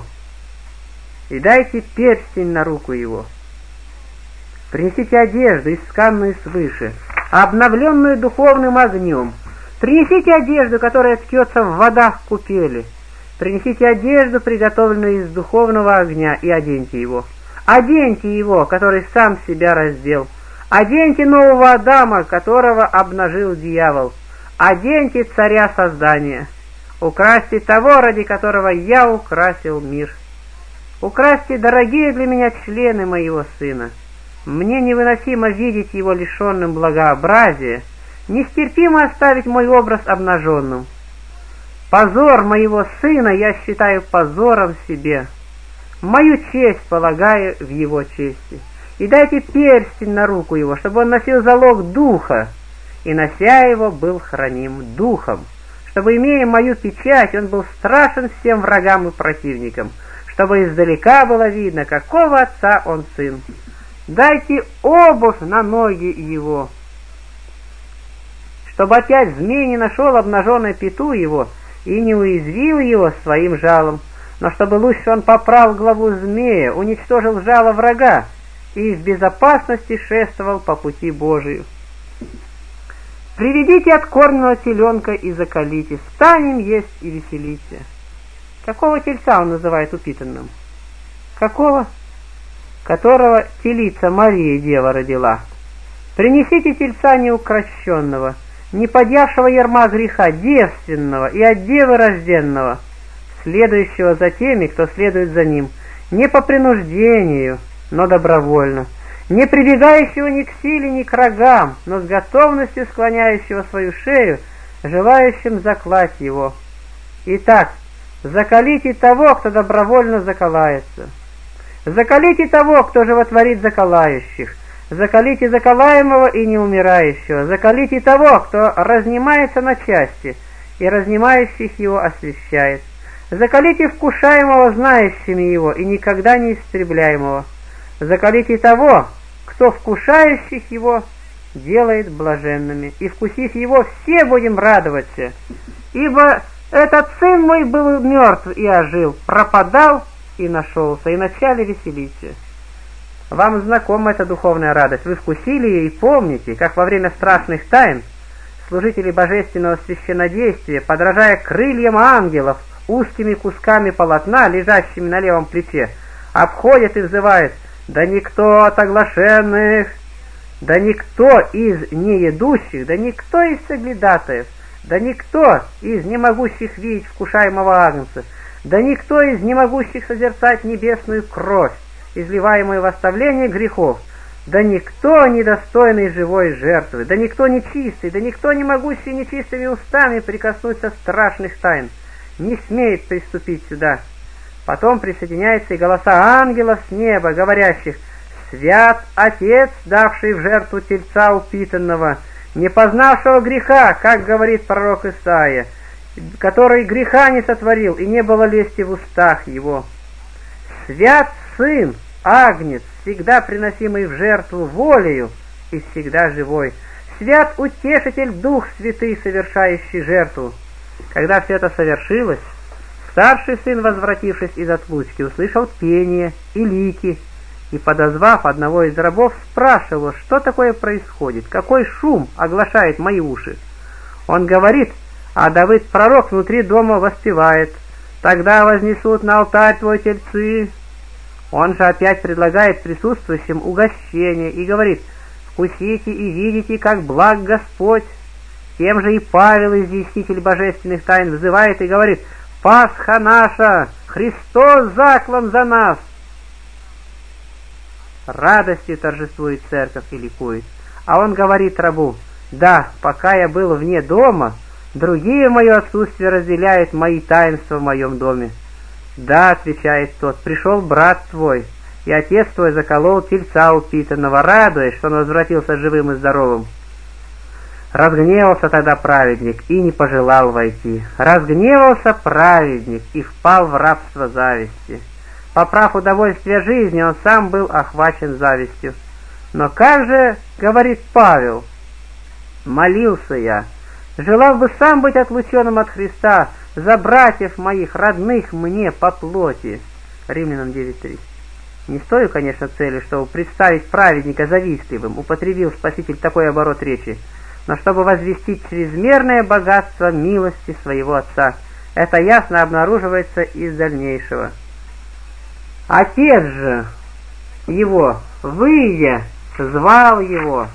и дайте перстень на руку его. Принесите одежду, исканную свыше, обновленную духовным огнем. Принесите одежду, которая ткется в водах купели. Принесите одежду, приготовленную из духовного огня, и оденьте его. Оденьте его, который сам себя раздел. Оденьте нового Адама, которого обнажил дьявол. Оденьте царя создания. Украсьте того, ради которого я украсил мир. Украсьте дорогие для меня члены моего сына. Мне невыносимо видеть его лишенным благообразия, нестерпимо оставить мой образ обнаженным. Позор моего сына я считаю позором себе. Мою честь полагаю в его чести. И дайте перстень на руку его, чтобы он носил залог духа, и, нося его, был храним духом, чтобы, имея мою печать, он был страшен всем врагам и противникам, чтобы издалека было видно, какого отца он сын. Дайте обувь на ноги его, чтобы опять змей не нашел обнаженной пяту его и не уязвил его своим жалом, но чтобы лучше он поправ главу змея, уничтожил жало врага и в безопасности шествовал по пути Божию. Приведите откормленного теленка и закалите, станем есть и веселиться. Какого тельца он называет упитанным? Какого? Которого телица Мария Дева родила. Принесите тельца неукрощенного, не подявшего ярма греха, девственного и от девы рожденного, следующего за теми, кто следует за ним, не по принуждению, но добровольно, не прибегающего ни к силе, ни к рогам, но с готовностью склоняющего свою шею, желающим заклать его. Итак, заколите того, кто добровольно заколается. Заколите того, кто животворит заколающих. Заколите заколаемого и неумирающего. Заколите того, кто разнимается на части и разнимающих его освящает. Заколите вкушаемого знающими его и никогда не истребляемого. Заколите того, кто вкушающих его делает блаженными, и, вкусив его, все будем радоваться. Ибо этот сын мой был мертв и ожил, пропадал и нашелся, и начали веселиться. Вам знакома эта духовная радость, вы вкусили ее и помните, как во время страшных тайн служители божественного священнодействия, подражая крыльям ангелов, узкими кусками полотна, лежащими на левом плече, обходят и взывают: «Да никто от оглашенных, да никто из неедущих, да никто из соглядатаев, да никто из не могущих видеть вкушаемого агнца, да никто из не могущих созерцать небесную кровь, изливаемую в оставление грехов, да никто недостойный живой жертвы, да никто нечистый, да никто не могущий нечистыми устами прикоснуться страшных тайн, не смеет приступить сюда. Потом присоединяются и голоса ангелов с неба, говорящих: «Свят Отец, давший в жертву тельца упитанного, не познавшего греха, как говорит пророк Исаия, который греха не сотворил, и не было лести в устах его. Свят Сын, Агнец, всегда приносимый в жертву волею и всегда живой. Свят Утешитель, Дух Святый, совершающий жертву». Когда все это совершилось, старший сын, возвратившись из отлучки, услышал пение и лики, и, подозвав одного из рабов, спрашивал, что такое происходит, какой шум оглашает мои уши. Он говорит: «А Давид пророк внутри дома воспевает: тогда вознесут на алтарь твой тельцы». Он же опять предлагает присутствующим угощение и говорит: «Вкусите и видите, как благ Господь». Тем же и Павел, изъяснитель божественных тайн, взывает и говорит: «Пасха наша! Христос заклан за нас!» Радостью торжествует церковь и ликует. А он говорит рабу: «Да, пока я был вне дома, другие в мое отсутствие разделяют мои таинства в моем доме». «Да, — отвечает тот, — пришел брат твой, и отец твой заколол тельца упитанного, радуясь, что он возвратился живым и здоровым». Разгневался тогда праведник и не пожелал войти. Разгневался праведник и впал в рабство зависти. Поправ удовольствие жизни, он сам был охвачен завистью. «Но как же, — говорит Павел, — молился я, желал бы сам быть отлученным от Христа за братьев моих, родных мне по плоти». Римлянам девять три. Не с той, конечно, целью, чтобы представить праведника завистливым, употребил Спаситель такой оборот речи, но чтобы возвестить чрезмерное богатство милости своего Отца. Это ясно обнаруживается из дальнейшего. Отец же его, выйдя, звал его.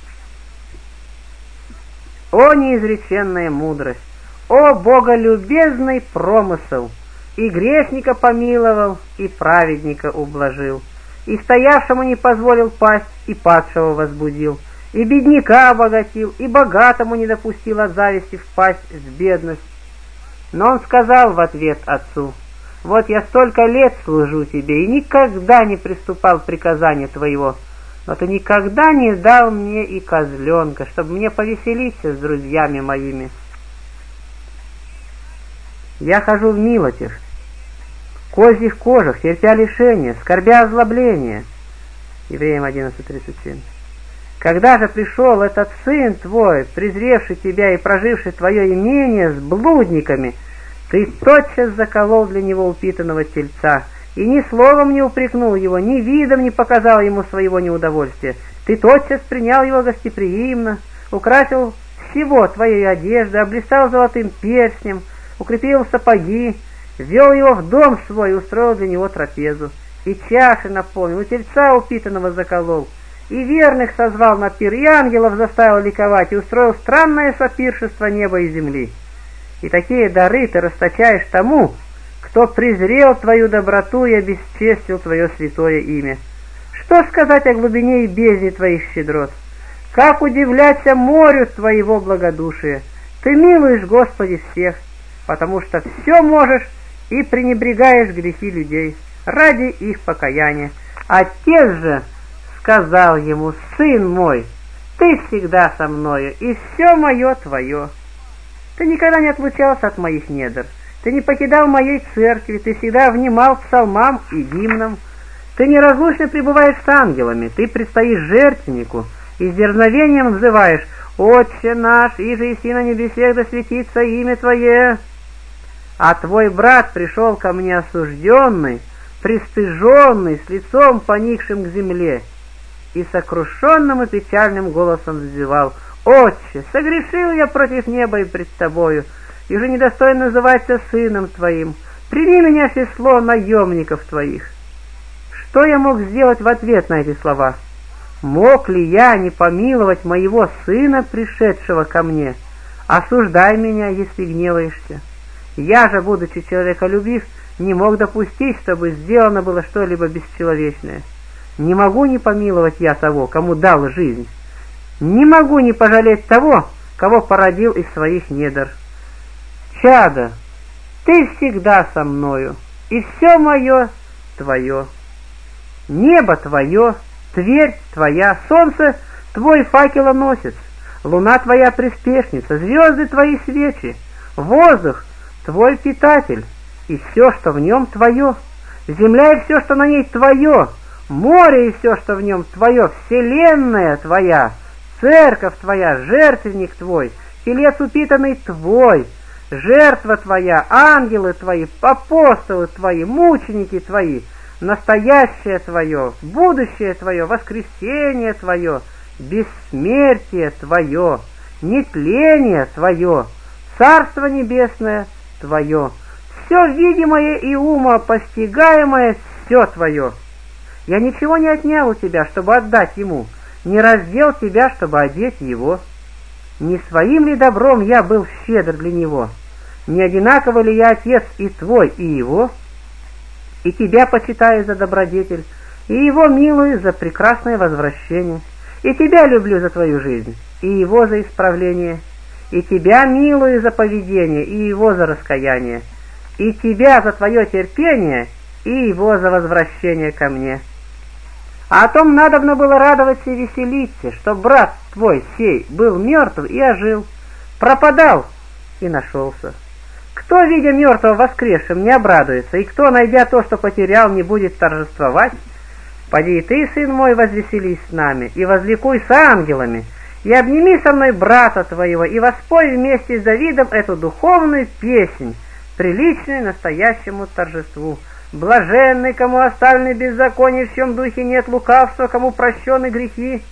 О неизреченная мудрость! О боголюбезный промысел! И грешника помиловал, и праведника ублажил, и стоявшему не позволил пасть, и падшего возбудил, и бедняка обогатил, и богатому не допустил от зависти впасть в бедность. Но он сказал в ответ отцу: «Вот я столько лет служу тебе и никогда не приступал к приказанию твоего, но ты никогда не дал мне и козленка, чтобы мне повеселиться с друзьями моими. Я хожу в милотях, в козьих кожах, терпя лишения, скорбя озлобления». Евреям одиннадцать тридцать семь. «Когда же пришел этот сын твой, презревший тебя и проживший твое имение с блудниками, ты тотчас заколол для него упитанного тельца, и ни словом не упрекнул его, ни видом не показал ему своего неудовольствия. Ты тотчас принял его гостеприимно, украсил всего твоей одежды, облистал золотым перстнем, укрепил сапоги, ввел его в дом свой и устроил для него трапезу, и чаши наполнил, и тельца упитанного заколол, и верных созвал на пир, и ангелов заставил ликовать, и устроил странное сопиршество неба и земли. И такие дары ты расточаешь тому, кто презрел твою доброту и обесчестил твое святое имя. Что сказать о глубине и бездне твоих щедрот? Как удивляться морю твоего благодушия? Ты милуешь, Господи, всех, потому что все можешь и пренебрегаешь грехи людей ради их покаяния. Отец же сказал ему: «Сын мой, ты всегда со мною, и все мое твое. Ты никогда не отлучался от моих недр, ты не покидал моей церкви, ты всегда внимал псалмам и гимнам, ты неразлучно пребываешь с ангелами, ты предстоишь жертвеннику и с дерзновением взываешь: Отче наш, иже еси на небесех, да светится имя Твое. А твой брат пришел ко мне осужденный, пристыженный, с лицом поникшим к земле, и сокрушенным и печальным голосом взывал: Отче, согрешил я против неба и пред Тобою, и уже недостоин называться сыном Твоим. Прими меня в число наемников Твоих». Что я мог сделать в ответ на эти слова? Мог ли я не помиловать моего сына, пришедшего ко мне? Осуждай меня, если гневаешься. Я же, будучи человеколюбив, не мог допустить, чтобы сделано было что-либо бесчеловечное. Не могу не помиловать я того, кому дал жизнь. Не могу не пожалеть того, кого породил из своих недр. Чадо, ты всегда со мною, и все мое твое. Небо твое, Тверь твоя, солнце твой факелоносец, луна твоя приспешница, звезды твои свечи, воздух твой питатель, и все, что в нем твое, земля и все, что на ней твое, море и все, что в нем твое, вселенная твоя, церковь твоя, жертвенник твой, телец упитанный твой, жертва твоя, ангелы твои, апостолы твои, мученики твои, настоящее твое, будущее твое, воскресение твое, бессмертие твое, нетление твое, царство небесное твое, все видимое и ума постигаемое, все твое. Я ничего не отнял у тебя, чтобы отдать ему, не раздел тебя, чтобы одеть его. Не своим ли добром я был щедр для него? Не одинаково ли я отец и твой, и его? И тебя почитаю за добродетель, и его милую за прекрасное возвращение, и тебя люблю за твою жизнь, и его за исправление, и тебя милую за поведение, и его за раскаяние, и тебя за твое терпение, и его за возвращение ко мне. А о том надобно было радоваться и веселиться, что брат твой сей был мертв и ожил, пропадал и нашелся. Кто, видя мертвого воскресшим, не обрадуется, и кто, найдя то, что потерял, не будет торжествовать? Поди и ты, сын мой, возвеселись с нами, и возликуй с ангелами, и обними со мной брата твоего, и воспой вместе с Давидом эту духовную песнь, приличную настоящему торжеству. Блаженный, кому оставлены беззакония, в чьем духе нет лукавства, кому прощены грехи.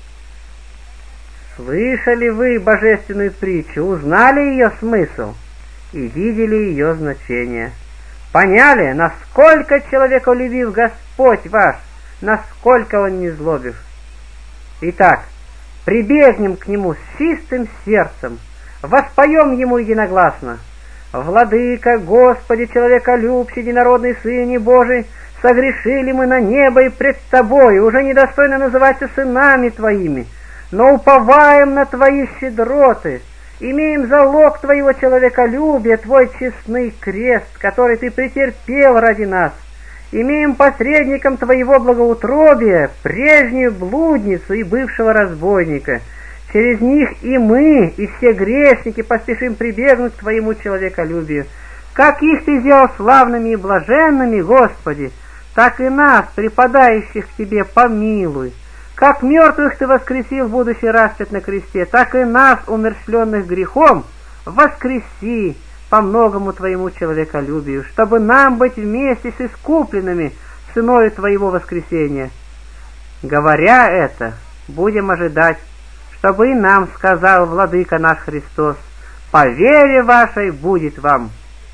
Слышали вы божественную притчу, узнали ее смысл и видели ее значение. Поняли, насколько человеколюбив Господь ваш, насколько Он не злобив. Итак, прибегнем к Нему с чистым сердцем, воспоем Ему единогласно: «Владыка, Господи, человеколюбче, единородный Сыне Божий, согрешили мы на небо и пред Тобой, уже недостойно называться сынами Твоими, но уповаем на Твои щедроты, имеем залог Твоего человеколюбия, Твой честный крест, который Ты претерпел ради нас, имеем посредником Твоего благоутробия прежнюю блудницу и бывшего разбойника. Через них и мы, и все грешники поспешим прибегнуть к Твоему человеколюбию. Как их Ты сделал славными и блаженными, Господи, так и нас, припадающих к Тебе, помилуй. Как мертвых Ты воскресил, будучи распят на кресте, так и нас, умерщвленных грехом, воскреси по многому Твоему человеколюбию, чтобы нам быть вместе с искупленными ценою Твоего воскресения. Говоря это, будем ожидать, чтобы и нам сказал Владыка наш Христос: по вере вашей будет вам.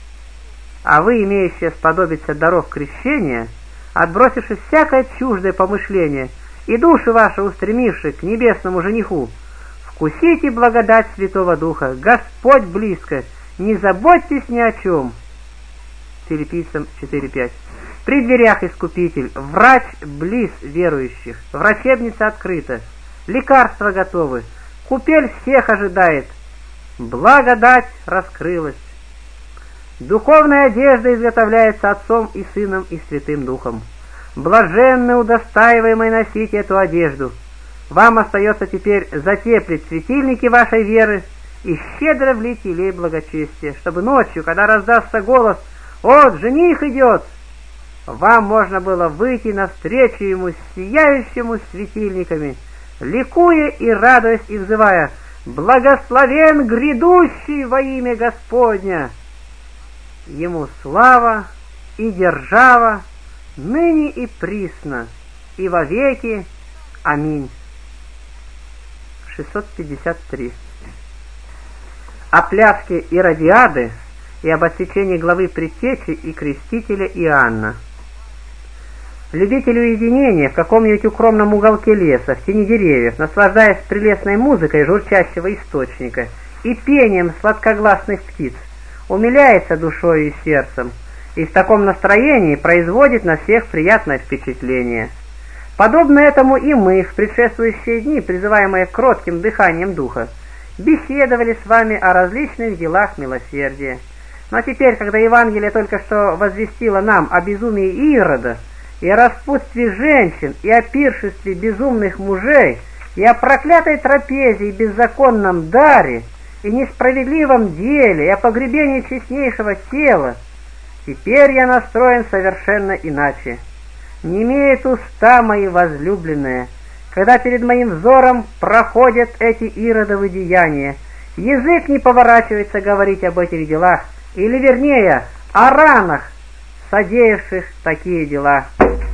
А вы, имеющие сподобиться даров крещения, отбросивши всякое чуждое помышление и души ваши устремивши к небесному жениху, вкусите благодать Святого Духа, Господь близко, не заботьтесь ни о чем. Филиппийцам четыре пять. При дверях Искупитель, врач близ верующих, врачебница открыта, лекарства готовы, купель всех ожидает, благодать раскрылась. Духовная одежда изготовляется Отцом и Сыном и Святым Духом. Блаженны удостаиваемые носить эту одежду. Вам остается теперь затеплить светильники вашей веры и щедро влить елей благочестия, чтобы ночью, когда раздастся голос «Вот, жених идет!», вам можно было выйти навстречу ему с сияющему светильниками, ликуя и радуясь и взывая: «Благословен грядущий во имя Господня! Ему слава и держава, ныне и присно, и во веки. Аминь». шестьсот пятьдесят три. О пляске Иродиады и об отсечении главы предтечи и крестителя Иоанна. Любитель уединения в каком-нибудь укромном уголке леса, в тени деревьев, наслаждаясь прелестной музыкой журчащего источника и пением сладкогласных птиц, умиляется душою и сердцем, и в таком настроении производит на всех приятное впечатление. Подобно этому и мы в предшествующие дни, призываемые кротким дыханием духа, беседовали с вами о различных делах милосердия. Но теперь, когда Евангелие только что возвестило нам о безумии Ирода, и о распутстве женщин, и о пиршестве безумных мужей, и о проклятой трапезе и беззаконном даре, и несправедливом деле, и о погребении честнейшего тела, теперь я настроен совершенно иначе. Не имеют уста мои возлюбленные, когда перед моим взором проходят эти иродовы деяния. Язык не поворачивается говорить об этих делах, или вернее, о ранах, содеявших такие дела.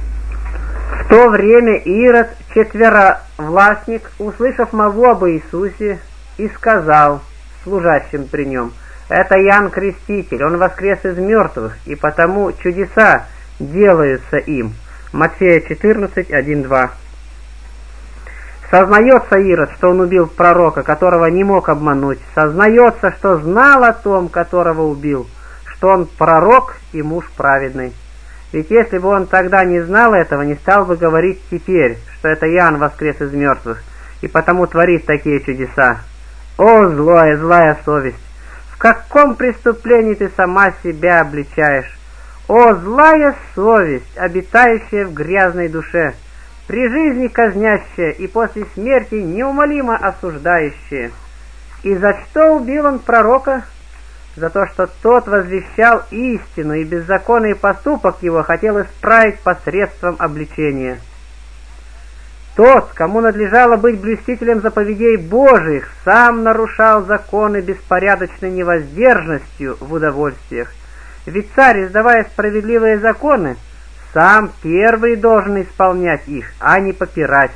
В то время Ирод, четверовластник, услышав молву об Иисусе, и сказал служащим при нем: «Это Иоанн Креститель, он воскрес из мертвых, и потому чудеса делаются им». Матфея четырнадцать, один, два. Сознается Ирод, что он убил пророка, которого не мог обмануть. Сознается, что знал о том, которого убил, что он пророк и муж праведный. Ведь если бы он тогда не знал этого, не стал бы говорить теперь, что это Иоанн воскрес из мертвых, и потому творит такие чудеса. О, злая, злая совесть! В каком преступлении ты сама себя обличаешь? О, злая совесть, обитающая в грязной душе, при жизни казнящая и после смерти неумолимо осуждающая! И за что убил он пророка? За то, что тот возвещал истину, и беззаконный поступок его хотел исправить посредством обличения. Тот, кому надлежало быть блюстителем заповедей Божиих, сам нарушал законы беспорядочной невоздержностью в удовольствиях. Ведь царь, издавая справедливые законы, сам первый должен исполнять их, а не попирать.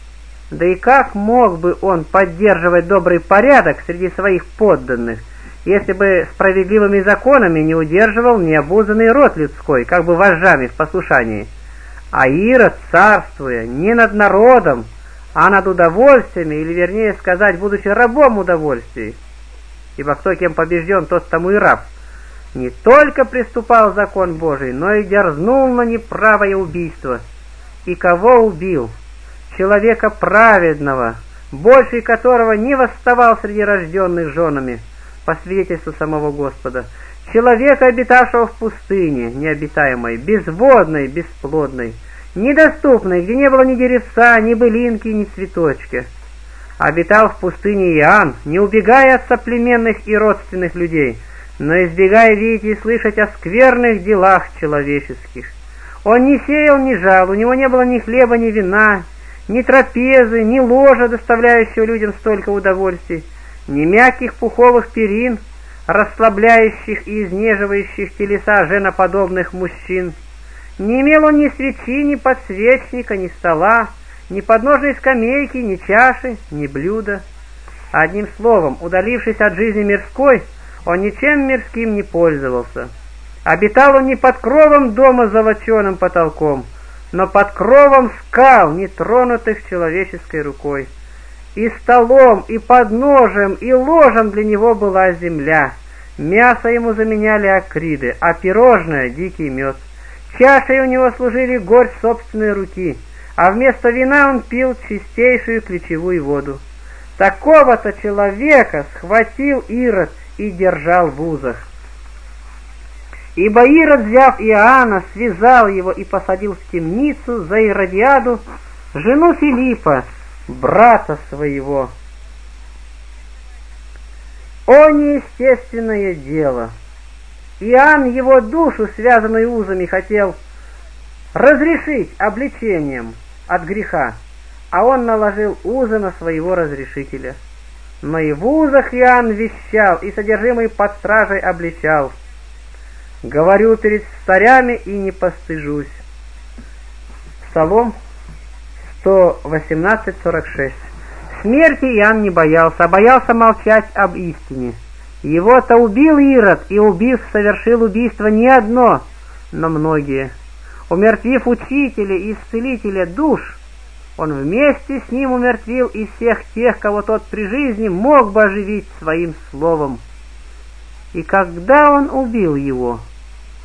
Да и как мог бы он поддерживать добрый порядок среди своих подданных, если бы справедливыми законами не удерживал необузанный род людской, как бы вожжами в послушании? А Ирод, царствуя не над народом, а над удовольствиями, или вернее сказать, будучи рабом удовольствий, ибо кто кем побежден, тот тому и раб, не только приступал закон Божий, но и дерзнул на неправое убийство. И кого убил? Человека праведного, больший которого не восставал среди рожденных женами, по свидетельству самого Господа, человека, обитавшего в пустыне необитаемой, безводной, бесплодной, недоступной, где не было ни деревца, ни былинки, ни цветочка. Обитал в пустыне Иоанн, не убегая от соплеменных и родственных людей, но избегая видеть и слышать о скверных делах человеческих. Он не сеял, ни жал, у него не было ни хлеба, ни вина, ни трапезы, ни ложа, доставляющего людям столько удовольствий, ни мягких пуховых перин, расслабляющих и изнеживающих телеса женоподобных мужчин. Не имел он ни свечи, ни подсвечника, ни стола, ни подножной скамейки, ни чаши, ни блюда. Одним словом, удалившись от жизни мирской, он ничем мирским не пользовался. Обитал он не под кровом дома с золоченым потолком, но под кровом скал, не тронутых человеческой рукой. И столом, и подножием, и ложем для него была земля. Мясо ему заменяли акриды, а пирожное — дикий мед. Чашей у него служили горсть собственной руки, а вместо вина он пил чистейшую ключевую воду. Такого-то человека схватил Ирод и держал в узах. Ибо Ирод, взяв Иоанна, связал его и посадил в темницу за Иродиаду, жену Филиппа, брата своего. О, неестественное дело! Иоанн его душу, связанную узами, хотел разрешить обличением от греха, а он наложил узы на своего разрешителя. Но и в узах Иоанн вещал, и содержимый под стражей обличал. Говорю перед царями и не постыжусь. Псалом сто восемнадцать, сорок шесть. Смерти Иоанн не боялся, а боялся молчать об истине. Его-то убил Ирод, и, убив, совершил убийство не одно, но многие. Умертвив учителя и исцелителя душ, он вместе с ним умертвил и всех тех, кого тот при жизни мог бы оживить своим словом. И когда он убил его?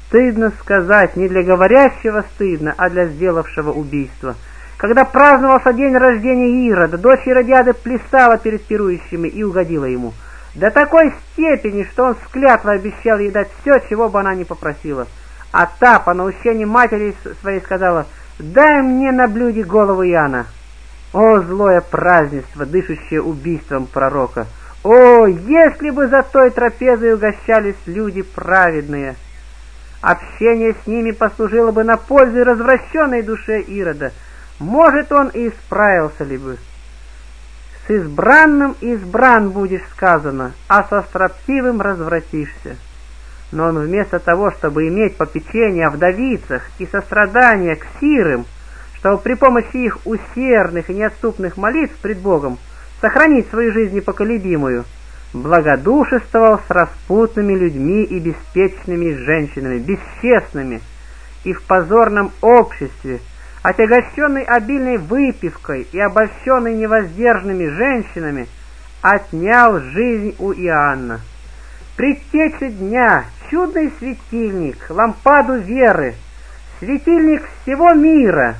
стыдно сказать, не для говорящего стыдно, а для сделавшего убийство. Когда праздновался день рождения Ирода, дочь Иродиады плясала перед пирующими и угодила ему. До такой степени, что он с клятвой обещал ей дать все, чего бы она ни попросила. А та, по наущению матери своей, сказала: «Дай мне на блюде голову Иоанна». О, злое празднество, дышащее убийством пророка! О, если бы за той трапезой угощались люди праведные! Общение с ними послужило бы на пользу и развращенной душе Ирода. Может, он и исправился ли бы. С избранным избран будешь, сказано, а со строптивым развратишься. Но он вместо того, чтобы иметь попечение о вдовицах и сострадание к сирым, чтобы при помощи их усердных и неотступных молитв пред Богом сохранить свою жизнь непоколебимую, благодушествовал с распутными людьми и беспечными женщинами, бесчестными, и в позорном обществе, отягощенный обильной выпивкой и обольщенный невоздержанными женщинами, отнял жизнь у Иоанна. Предтеча дня, чудный светильник, лампаду веры, светильник всего мира,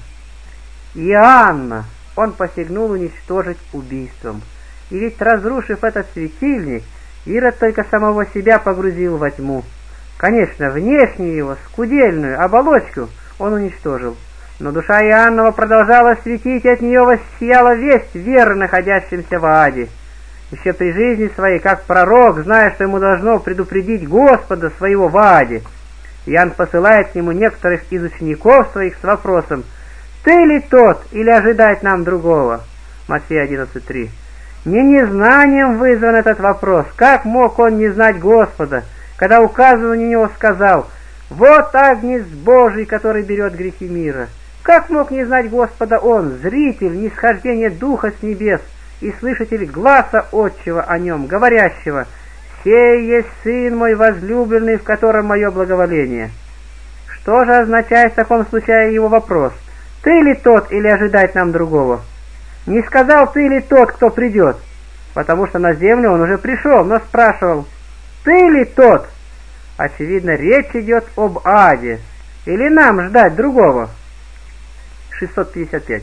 Иоанна он посягнул уничтожить убийством. И ведь, разрушив этот светильник, Ирод только самого себя погрузил во тьму. Конечно, внешнюю его, скудельную оболочку он уничтожил, но душа Иоаннова продолжала светить, и от нее воссияла весть веры, находящимся в Аде. Еще при жизни своей, как пророк, зная, что ему должно предупредить Господа своего в Аде, Иоанн посылает к нему некоторых из учеников своих с вопросом: «Ты ли тот, или ожидать нам другого?» Матфея одиннадцать три. Не незнанием вызван этот вопрос. Как мог он не знать Господа, когда, указывая на него, сказал: «Вот Агнец Божий, который берет грехи мира»? Как мог не знать Господа он, зритель нисхождения Духа с небес и слышатель гласа Отчего о нем, говорящего: «Сей есть Сын мой возлюбленный, в котором мое благоволение»? Что же означает в таком случае его вопрос? «Ты ли тот, или ожидать нам другого?» Не сказал: «Ты ли тот, кто придет?» Потому что на землю он уже пришел, но спрашивал: «Ты ли тот?» Очевидно, речь идет об Аде. Или нам ждать другого? шестьсот пятьдесят пять.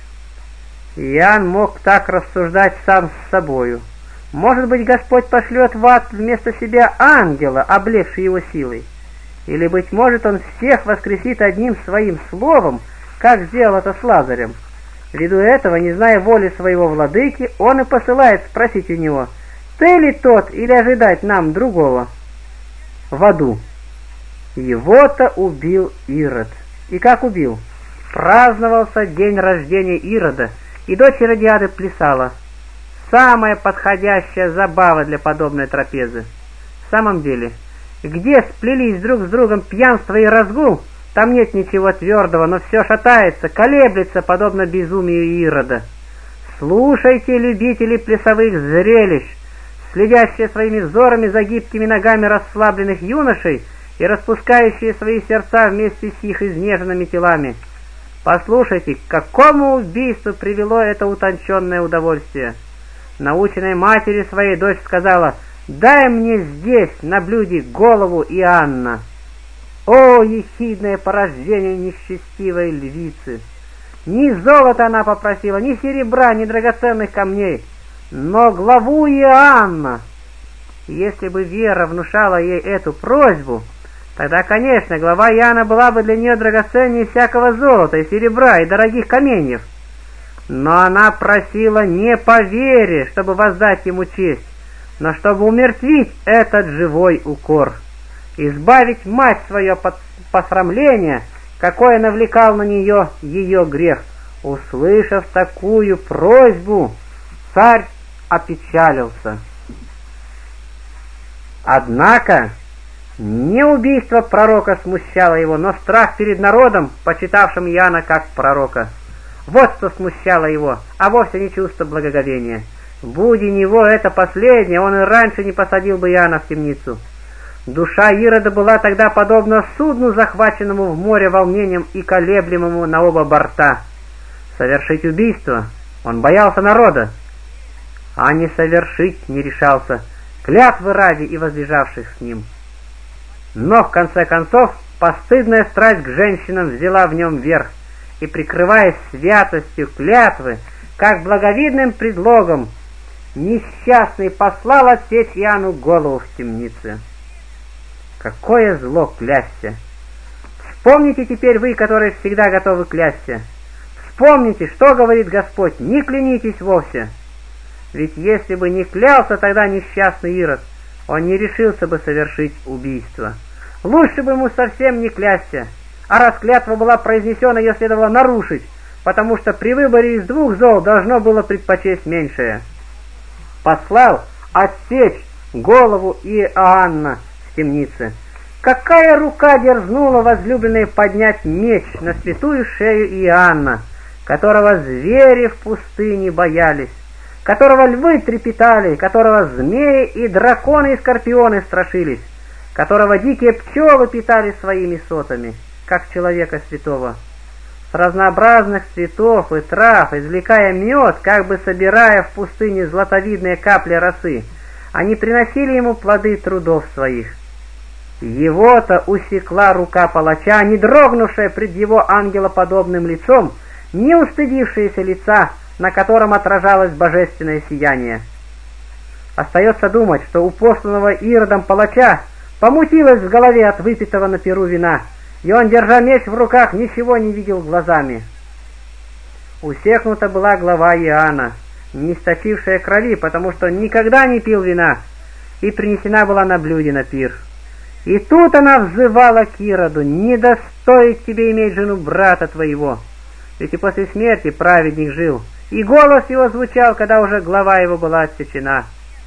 Иоанн мог так рассуждать сам с собою. Может быть, Господь пошлет в ад вместо себя ангела, облегший его силой. Или, быть может, он всех воскресит одним своим словом, как сделал это с Лазарем. Ввиду этого, не зная воли своего владыки, он и посылает спросить у него: «Ты ли тот, или ожидать нам другого?» В аду. Его-то убил Ирод. И как убил? Праздновался день рождения Ирода, и дочь Иродиады плясала. Самая подходящая забава для подобной трапезы. В самом деле, где сплелись друг с другом пьянство и разгул, там нет ничего твердого, но все шатается, колеблется, подобно безумию Ирода. Слушайте, любители плясовых зрелищ, следящие своими взорами за гибкими ногами расслабленных юношей и распускающие свои сердца вместе с их изнеженными телами. Послушайте, к какому убийству привело это утонченное удовольствие. Наученной матери своей дочь сказала: «Дай мне здесь, на блюде, голову Иоанна». О, ехидное порождение несчастливой львицы! Ни золота она попросила, ни серебра, ни драгоценных камней, но главу Иоанна. Если бы вера внушала ей эту просьбу, тогда, конечно, глава Иоанна была бы для нее драгоценнее всякого золота и серебра и дорогих каменьев. Но она просила не по вере, чтобы воздать ему честь, но чтобы умертвить этот живой укор, избавить мать свое от посрамления, какое навлекал на нее ее грех. Услышав такую просьбу, царь опечалился. Однако не убийство пророка смущало его, но страх перед народом, почитавшим Иоанна как пророка. Вот что смущало его, а вовсе не чувство благоговения. Будь у него это последнее, он и раньше не посадил бы Иоанна в темницу. Душа Ирода была тогда подобна судну, захваченному в море волнением и колеблемому на оба борта. Совершить убийство он боялся народа, а не совершить не решался, клятвы ради и возлежавших с ним. Но в конце концов постыдная страсть к женщинам взяла в нем верх, и, прикрываясь святостью клятвы, как благовидным предлогом, несчастный послал отсечь Иоанну голову в темнице. Какое зло клясться! Вспомните теперь вы, которые всегда готовы клясться. Вспомните, что говорит Господь: не клянитесь вовсе. Ведь если бы не клялся тогда несчастный Ирод, он не решился бы совершить убийство. Лучше бы ему совсем не клясться, а раз клятва была произнесена, ее следовало нарушить, потому что при выборе из двух зол должно было предпочесть меньшее. Послал отсечь голову Иоанна в темнице. Какая рука дерзнула возлюбленной поднять меч на святую шею Иоанна, которого звери в пустыне боялись, которого львы трепетали, которого змеи и драконы и скорпионы страшились, которого дикие пчелы питали своими сотами, как человека святого. С разнообразных цветов и трав, извлекая мед, как бы собирая в пустыне златовидные капли росы, они приносили ему плоды трудов своих. Его-то усекла рука палача, не дрогнувшая пред его ангелоподобным лицом, не устыдившаяся лица, на котором отражалось божественное сияние. Остается думать, что у посланного Иродом палача помутилось в голове от выпитого на пиру вина, и он, держа меч в руках, ничего не видел глазами. Усекнута была голова Иоанна, не источившая крови, потому что он никогда не пил вина, и принесена была на блюде на пир. И тут она взывала к Ироду: «Не достоит тебе иметь жену брата твоего». Ведь и после смерти праведник жил, и голос его звучал, когда уже голова его была отсечена.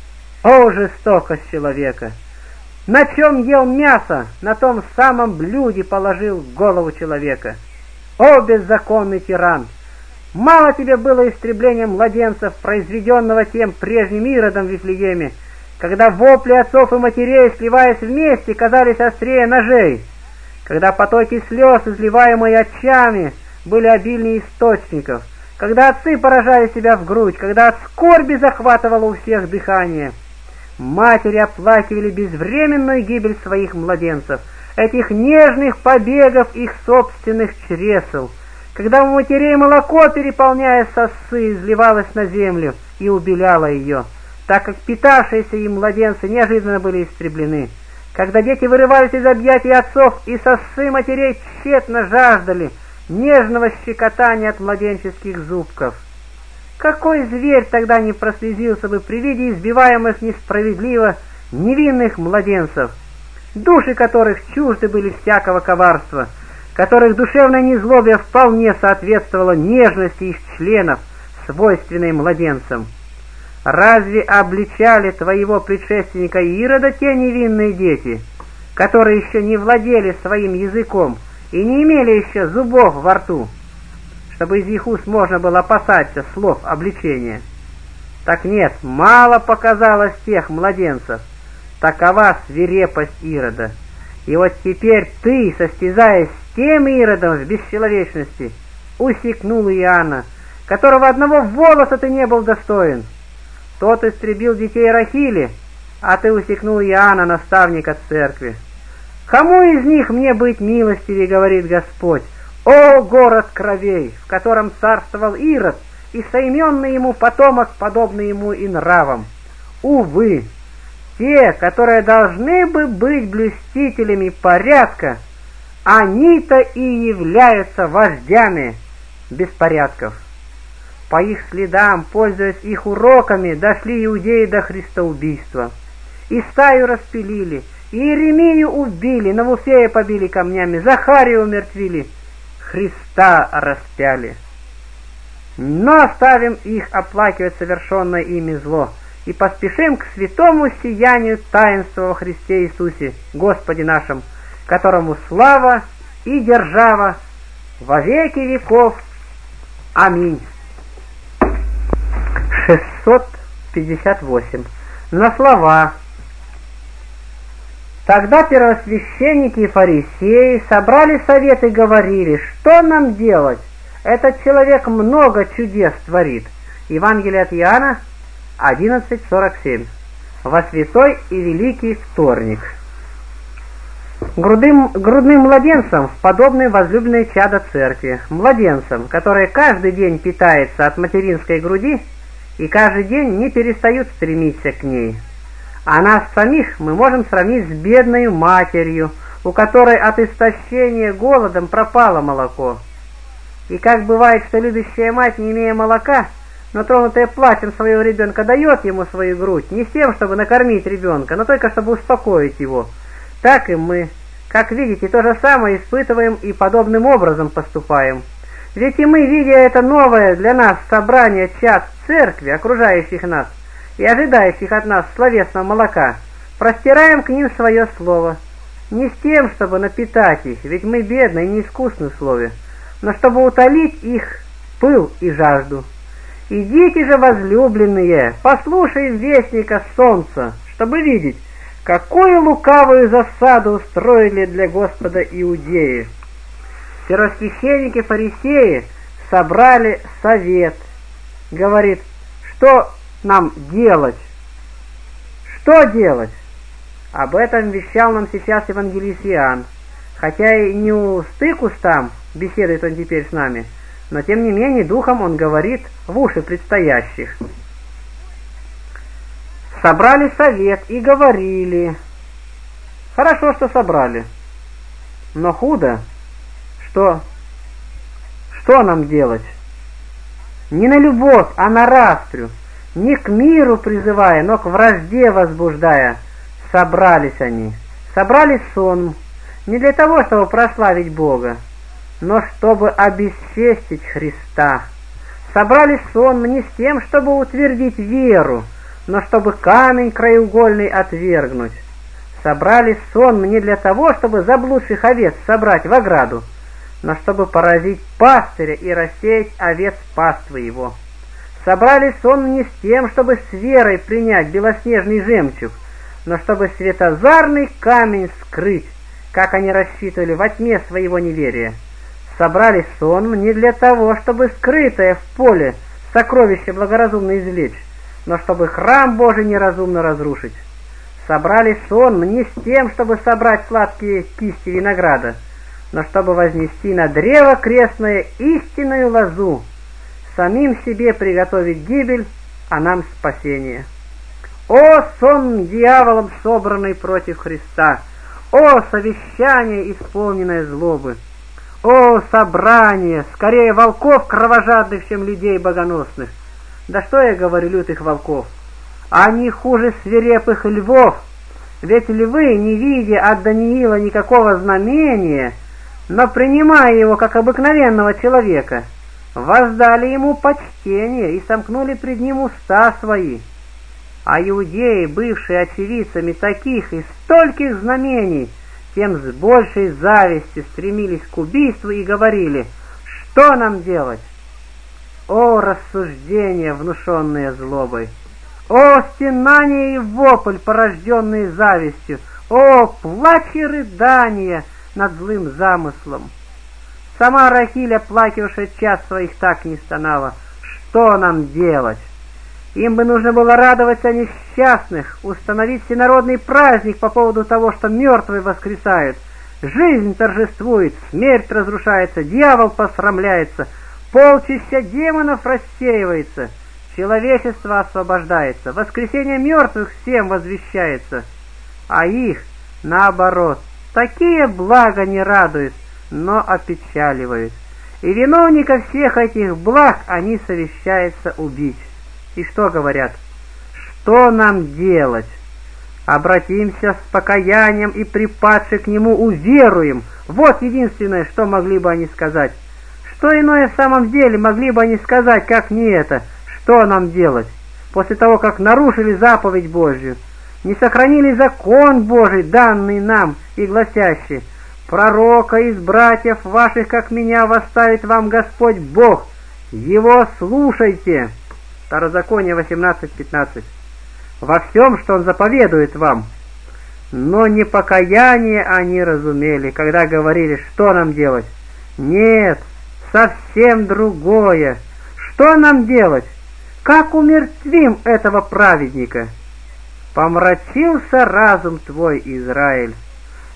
О, жестокость человека! На чем ел мясо, на том самом блюде положил голову человека. О, беззаконный тиран! Мало тебе было истребления младенцев, произведенного тем прежним Иродом в Вифлееме, когда вопли отцов и матерей, сливаясь вместе, казались острее ножей, когда потоки слез, изливаемые отчами, были обильнее источников, когда отцы поражали себя в грудь, когда от скорби захватывало у всех дыхание. Матери оплакивали безвременную гибель своих младенцев, этих нежных побегов их собственных чресел, когда у матерей молоко, переполняя сосцы, изливалось на землю и убеляло ее, так как питавшиеся им младенцы неожиданно были истреблены, когда дети вырывались из объятий отцов, и сосцы матерей тщетно жаждали нежного щекотания от младенческих зубков. Какой зверь тогда не прослезился бы при виде избиваемых несправедливо невинных младенцев, души которых чужды были всякого коварства, которых душевное незлобие вполне соответствовало нежности их членов, свойственной младенцам? Разве обличали твоего предшественника Ирода те невинные дети, которые еще не владели своим языком и не имели еще зубов во рту, чтобы из их уст можно было опасаться слов обличения? Так нет, мало показалось тех младенцев. Такова свирепость Ирода. И вот теперь ты, состязаясь с тем Иродом в бесчеловечности, усекнул Иоанна, которого одного волоса ты не был достоин. Тот истребил детей Рахили, а ты усекнул Иоанна, наставника церкви. Кому из них мне быть милостивее, говорит Господь? О, город кровей, в котором царствовал Ирод, и соименный ему потомок, подобный ему и нравом. Увы, те, которые должны бы быть блюстителями порядка, они-то и являются вождями беспорядков. По их следам, пользуясь их уроками, дошли иудеи до христоубийства. Исаю распилили, Иеремию убили, Навуфея побили камнями, Захарию умертвили, Христа распяли. Но оставим их оплакивать совершенное ими зло и поспешим к святому сиянию таинства во Христе Иисусе, Господе нашим, которому слава и держава во веки веков. Аминь. шестьсот пятьдесят восемь. На слова. Тогда первосвященники и фарисеи собрали совет и говорили: что нам делать? Этот человек много чудес творит. Евангелие от Иоанна одиннадцать сорок семь. Во святой и великий вторник. грудным, грудным младенцам подобны возлюбленные чада церкви, младенцам, которые каждый день питаются от материнской груди и каждый день не перестают стремиться к ней. А нас самих мы можем сравнить с бедной матерью, у которой от истощения голодом пропало молоко. И как бывает, что любящая мать, не имея молока, но тронутая плачем своего ребенка, дает ему свою грудь, не с тем, чтобы накормить ребенка, но только чтобы успокоить его, так и мы, как видите, то же самое испытываем и подобным образом поступаем. Ведь и мы, видя это новое для нас собрание чад церкви, окружающих нас и ожидающих от нас словесного молока, простираем к ним свое слово, не с тем, чтобы напитать их, ведь мы бедны и неискусны в слове, но чтобы утолить их пыл и жажду. Идите же, возлюбленные, послушаем вестника солнца, чтобы видеть, какую лукавую засаду устроили для Господа иудеи. Первосвященники-фарисеи собрали совет. Говорит, что нам делать? Что делать? Об этом вещал нам сейчас евангелист Иоанн. Хотя и не усты к устам беседует он теперь с нами, но тем не менее духом он говорит в уши предстоящих. Собрали совет и говорили. Хорошо, что собрали, но худо, что... Что нам делать? Не на любовь, а на распрю, не к миру призывая, но к вражде возбуждая, собрались они. Собрались сонм, не для того, чтобы прославить Бога, но чтобы обесчестить Христа. Собрались сонм не с тем, чтобы утвердить веру, но чтобы камень краеугольный отвергнуть. Собрались сонм не для того, чтобы заблудших овец собрать в ограду, но чтобы поразить пастыря и рассеять овец паствы его. Собрались сонм не с тем, чтобы с верой принять белоснежный жемчуг, но чтобы светозарный камень скрыть, как они рассчитывали во тьме своего неверия. Собрались сонм не для того, чтобы скрытое в поле сокровище благоразумно извлечь, но чтобы храм Божий неразумно разрушить. Собрались сонм не с тем, чтобы собрать сладкие кисти винограда, но чтобы вознести на древо крестное истинную лозу, самим себе приготовить гибель, а нам спасение. О, сон дьяволом собранный против Христа! О, совещание, исполненное злобы! О, собрание, скорее волков кровожадных, чем людей богоносных! Да что я говорю, лютых волков? Они хуже свирепых львов, ведь львы, не видя от Даниила никакого знамения, но принимая его как обыкновенного человека, воздали ему почтение и сомкнули пред ним уста свои. А иудеи, бывшие очевидцами таких и стольких знамений, тем с большей завистью стремились к убийству и говорили, что нам делать? О, рассуждения, внушенные злобой! О, стенание и вопль, порожденные завистью! О, плач и рыдания над злым замыслом! Сама Рахиль, оплакивавшая час своих, так не стонала. Что нам делать? Им бы нужно было радоваться несчастных, установить всенародный праздник по поводу того, что мертвые воскресают. Жизнь торжествует, смерть разрушается, дьявол посрамляется, полчища демонов рассеивается, человечество освобождается, воскресение мертвых всем возвещается. А их, наоборот, такие блага не радуют, но опечаливают. И виновника всех этих благ они совещаются убить. И что говорят? Что нам делать? Обратимся с покаянием и припадши к нему уверуем. Вот единственное, что могли бы они сказать. Что иное в самом деле могли бы они сказать, как не это? Что нам делать? После того, как нарушили заповедь Божью, не сохранили закон Божий, данный нам и гласящий: пророка из братьев ваших, как меня, восставит вам Господь Бог, его слушайте. Второзаконие восемнадцать пятнадцать. Во всем, что он заповедует вам. Но не покаяние они разумели, когда говорили, что нам делать. Нет, совсем другое. Что нам делать? Как умертвим этого праведника? Помрачился разум твой, Израиль.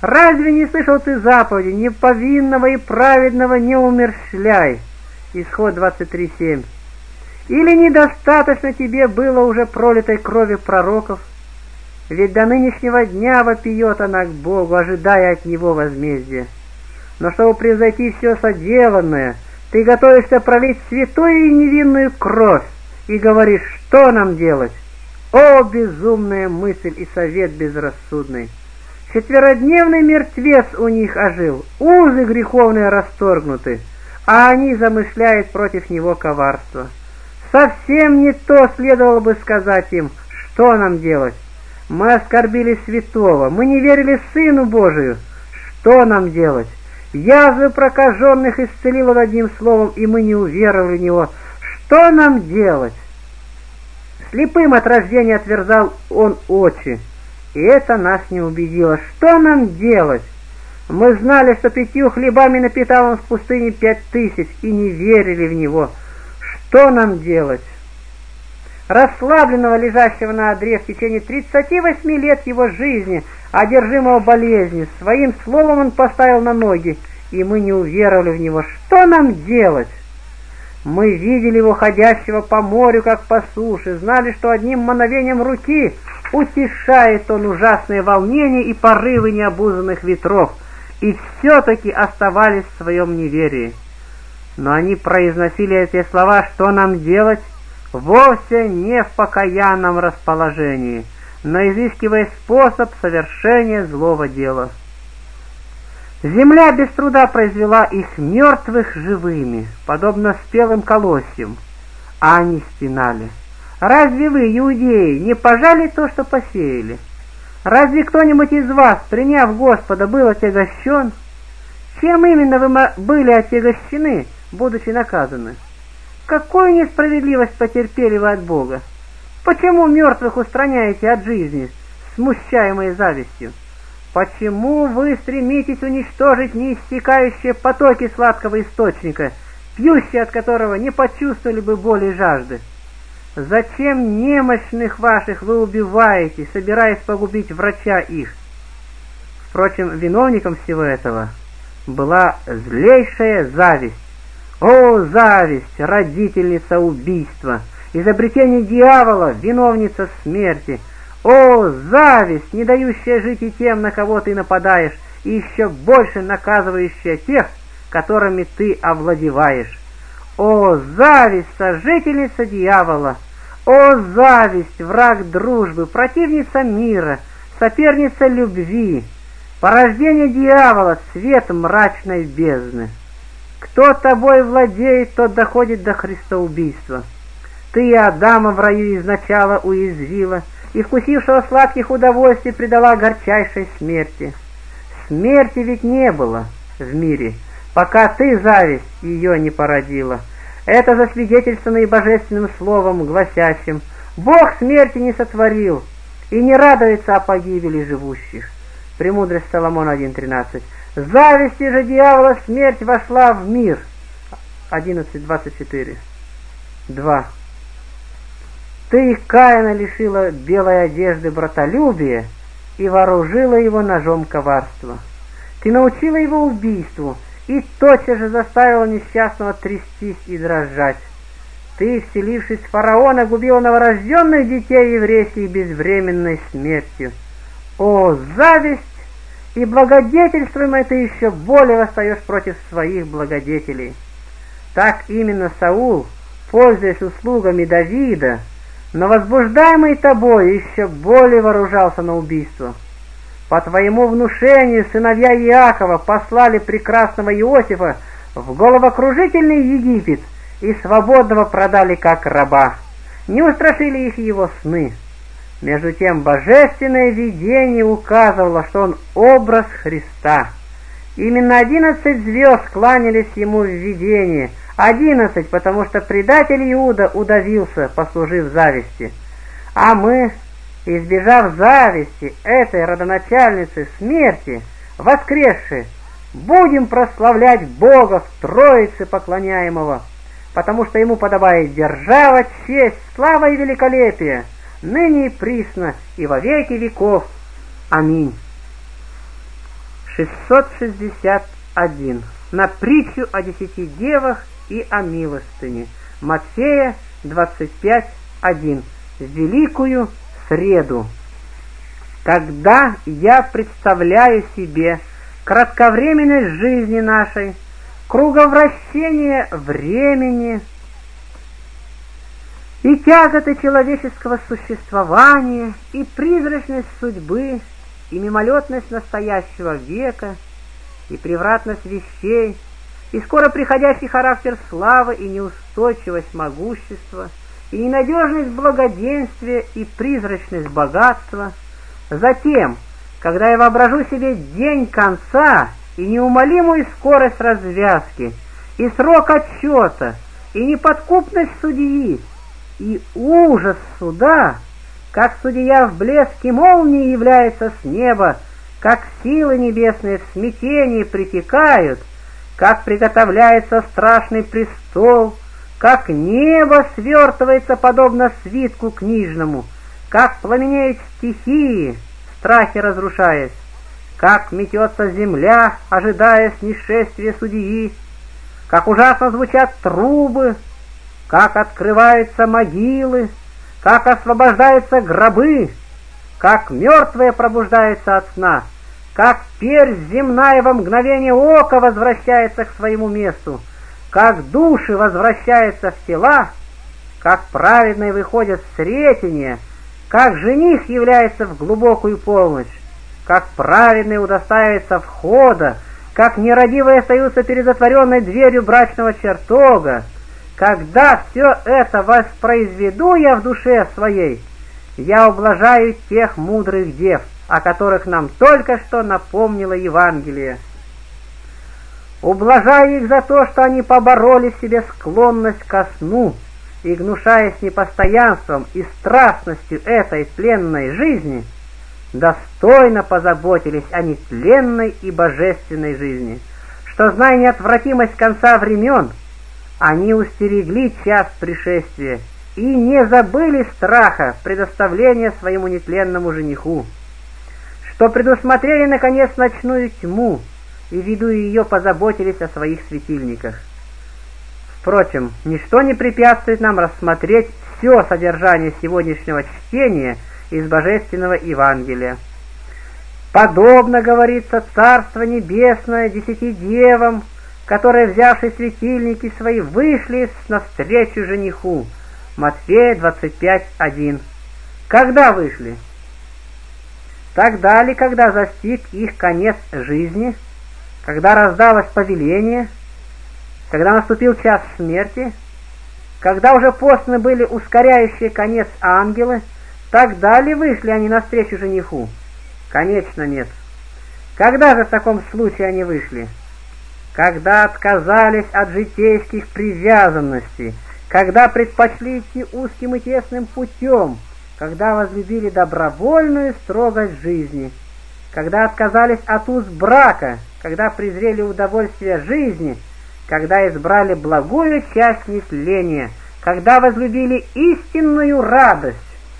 Разве не слышал ты заповеди: неповинного и праведного не умерщвляй? Исход двадцать три семь. Или недостаточно тебе было уже пролитой крови пророков? Ведь до нынешнего дня вопиет она к Богу, ожидая от Него возмездия. Но чтобы превзойти все соделанное, ты готовишься пролить святую и невинную кровь, и говоришь: что нам делать? О, безумная мысль и совет безрассудный! Четверодневный мертвец у них ожил, узы греховные расторгнуты, а они замышляют против него коварство. Совсем не то следовало бы сказать им: что нам делать? Мы оскорбили святого, мы не верили Сыну Божию. Что нам делать? Язвы прокаженных исцелил он одним словом, и мы не уверовали в него. Что нам делать? Слепым от рождения отверзал он очи, и это нас не убедило. Что нам делать? Мы знали, что пятью хлебами напитал он в пустыне пять тысяч, и не верили в него. Что нам делать? Расслабленного, лежащего на одре в течение тридцати восьми лет его жизни, одержимого болезнью, своим словом он поставил на ноги, и мы не уверовали в него. Что нам делать? Мы видели его ходящего по морю, как по суше, знали, что одним мановением руки утешает он ужасные волнения и порывы необузанных ветров, и все-таки оставались в своем неверии. Но они произносили эти слова: что нам делать, вовсе не в покаянном расположении, но изыскивая способ совершения злого дела. Земля без труда произвела их мертвых живыми, подобно спелым колосьям, а они стенали: разве вы, иудеи, не пожали то, что посеяли? Разве кто-нибудь из вас, приняв Господа, был отягощен? Чем именно вы были отягощены, будучи наказаны? Какую несправедливость потерпели вы от Бога? Почему мертвых устраняете от жизни, смущаемые завистью? Почему вы стремитесь уничтожить неиссякающие потоки сладкого источника, пьющие от которого не почувствовали бы боли и жажды? Зачем немощных ваших вы убиваете, собираясь погубить врача их? Впрочем, виновником всего этого была злейшая зависть. О, зависть, родительница убийства, изобретение дьявола, виновница смерти! О, зависть, не дающая жить и тем, на кого ты нападаешь, и еще больше наказывающая тех, которыми ты овладеваешь! О, зависть, сожительница дьявола! О, зависть, враг дружбы, противница мира, соперница любви, порождение дьявола, свет мрачной бездны! Кто тобой владеет, тот доходит до христоубийства. Ты и Адама в раю изначала уязвила, и вкусившего сладких удовольствий предала горчайшей смерти. Смерти ведь не было в мире, пока ты, зависть, ее не породила. Это засвидетельствовано и божественным словом, гласящим: Бог смерти не сотворил и не радуется о погибели живущих. Премудрость Соломона один тринадцать. Зависти же дьявола смерть вошла в мир. одиннадцать двадцать четыре. два. Ты Каина лишила белой одежды братолюбия и вооружила его ножом коварства. Ты научила его убийству и тотчас же заставила несчастного трястись и дрожать. Ты, вселившись в фараона, губила новорожденных детей еврейских безвременной смертью. О, зависть! И благодетельствуемой ты еще более восстаешь против своих благодетелей. Так именно Саул, пользуясь услугами Давида, но возбуждаемый тобой, еще более вооружался на убийство. По твоему внушению сыновья Иакова послали прекрасного Иосифа в головокружительный Египет и свободного продали как раба. Не устрашили их его сны. Между тем божественное видение указывало, что он образ Христа. Именно одиннадцать звезд кланялись ему в видении. Одиннадцать, потому что предатель Иуда удавился, послужив зависти. А мы, избежав зависти этой родоначальницы смерти, воскресшие, будем прославлять Бога в Троице поклоняемого, потому что ему подобает держава, честь, слава и великолепие, ныне и присно, и во веки веков. Аминь. шестьсот шестьдесят один. На притчу о десяти девах и о милостыне. Матфея двадцать пять один. В Великую Среду. Когда я представляю себе кратковременность жизни нашей, круговращение времени и тяготы человеческого существования, и призрачность судьбы, и мимолетность настоящего века, и превратность вещей, и скоро приходящий характер славы, и неустойчивость могущества, и ненадежность благоденствия, и призрачность богатства, затем, когда я воображу себе день конца и неумолимую скорость развязки, и срок отчета, и неподкупность судьи, и ужас суда, как судья в блеске молнии является с неба, как силы небесные в смятении притекают, как приготовляется страшный престол, как небо свертывается подобно свитку книжному, как пламенеют стихии, в страхе разрушаясь, как метется земля, ожидая снишествия судьи, как ужасно звучат трубы, как открываются могилы, как освобождаются гробы, как мертвые пробуждаются от сна, как перь земная во мгновение ока возвращается к своему месту, как души возвращаются в тела, как праведные выходят в сретение, как жених является в глубокую полночь, как праведные удостаиваются входа, как нерадивые остаются перед отворенной дверью брачного чертога. Когда все это воспроизведу я в душе своей, я ублажаю тех мудрых дев, о которых нам только что напомнило Евангелие. Ублажаю их за то, что они побороли в себе склонность ко сну, и, гнушаясь непостоянством и страстностью этой тленной жизни, достойно позаботились о нетленной и божественной жизни, что, зная неотвратимость конца времен, они устерегли час пришествия и не забыли страха предоставления своему нетленному жениху, что предусмотрели, наконец, ночную тьму и, ввиду ее, позаботились о своих светильниках. Впрочем, ничто не препятствует нам рассмотреть все содержание сегодняшнего чтения из Божественного Евангелия. Подобно, говорится, Царство Небесное десяти девам, которые, взявши светильники свои, вышли навстречу жениху. Матфея двадцать пять один. Когда вышли? Тогда ли, когда застиг их конец жизни, когда раздалось повеление, когда наступил час смерти, когда уже посланы были ускоряющие конец ангелы, тогда ли вышли они навстречу жениху? Конечно, нет. Когда же в таком случае они вышли? Когда отказались от житейских привязанностей, когда предпочли идти узким и тесным путем, когда возлюбили добровольную строгость жизни, когда отказались от уз брака, когда презрели удовольствие жизни, когда избрали благую часть нетления, когда возлюбили истинную радость,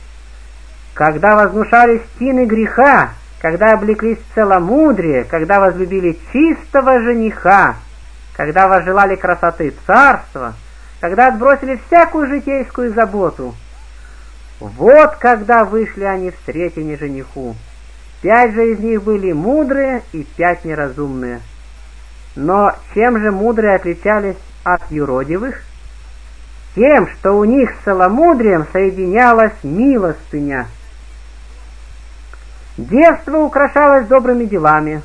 когда вознушались тины греха, когда облеклись в целомудрие, когда возлюбили чистого жениха, когда возжелали красоты царства, когда отбросили всякую житейскую заботу. Вот когда вышли они в сретение жениху. Пять же из них были мудрые и пять неразумные. Но чем же мудрые отличались от юродивых? Тем, что у них с целомудрием соединялась милостыня. Девство украшалось добрыми делами.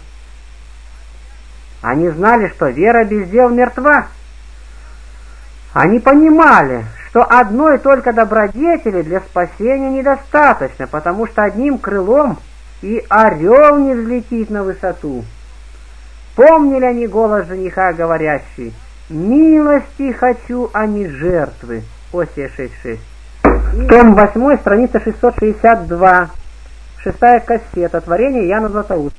Они знали, что вера без дел мертва. Они понимали, что одной только добродетели для спасения недостаточно, потому что одним крылом и орел не взлетит на высоту. Помнили они голос жениха, говорящий: «Милости хочу, а не жертвы». Осия шесть шесть. Том восьмой, страница шестьсот шестьдесят два. Шестая кассета. Творение Яна Златоуста.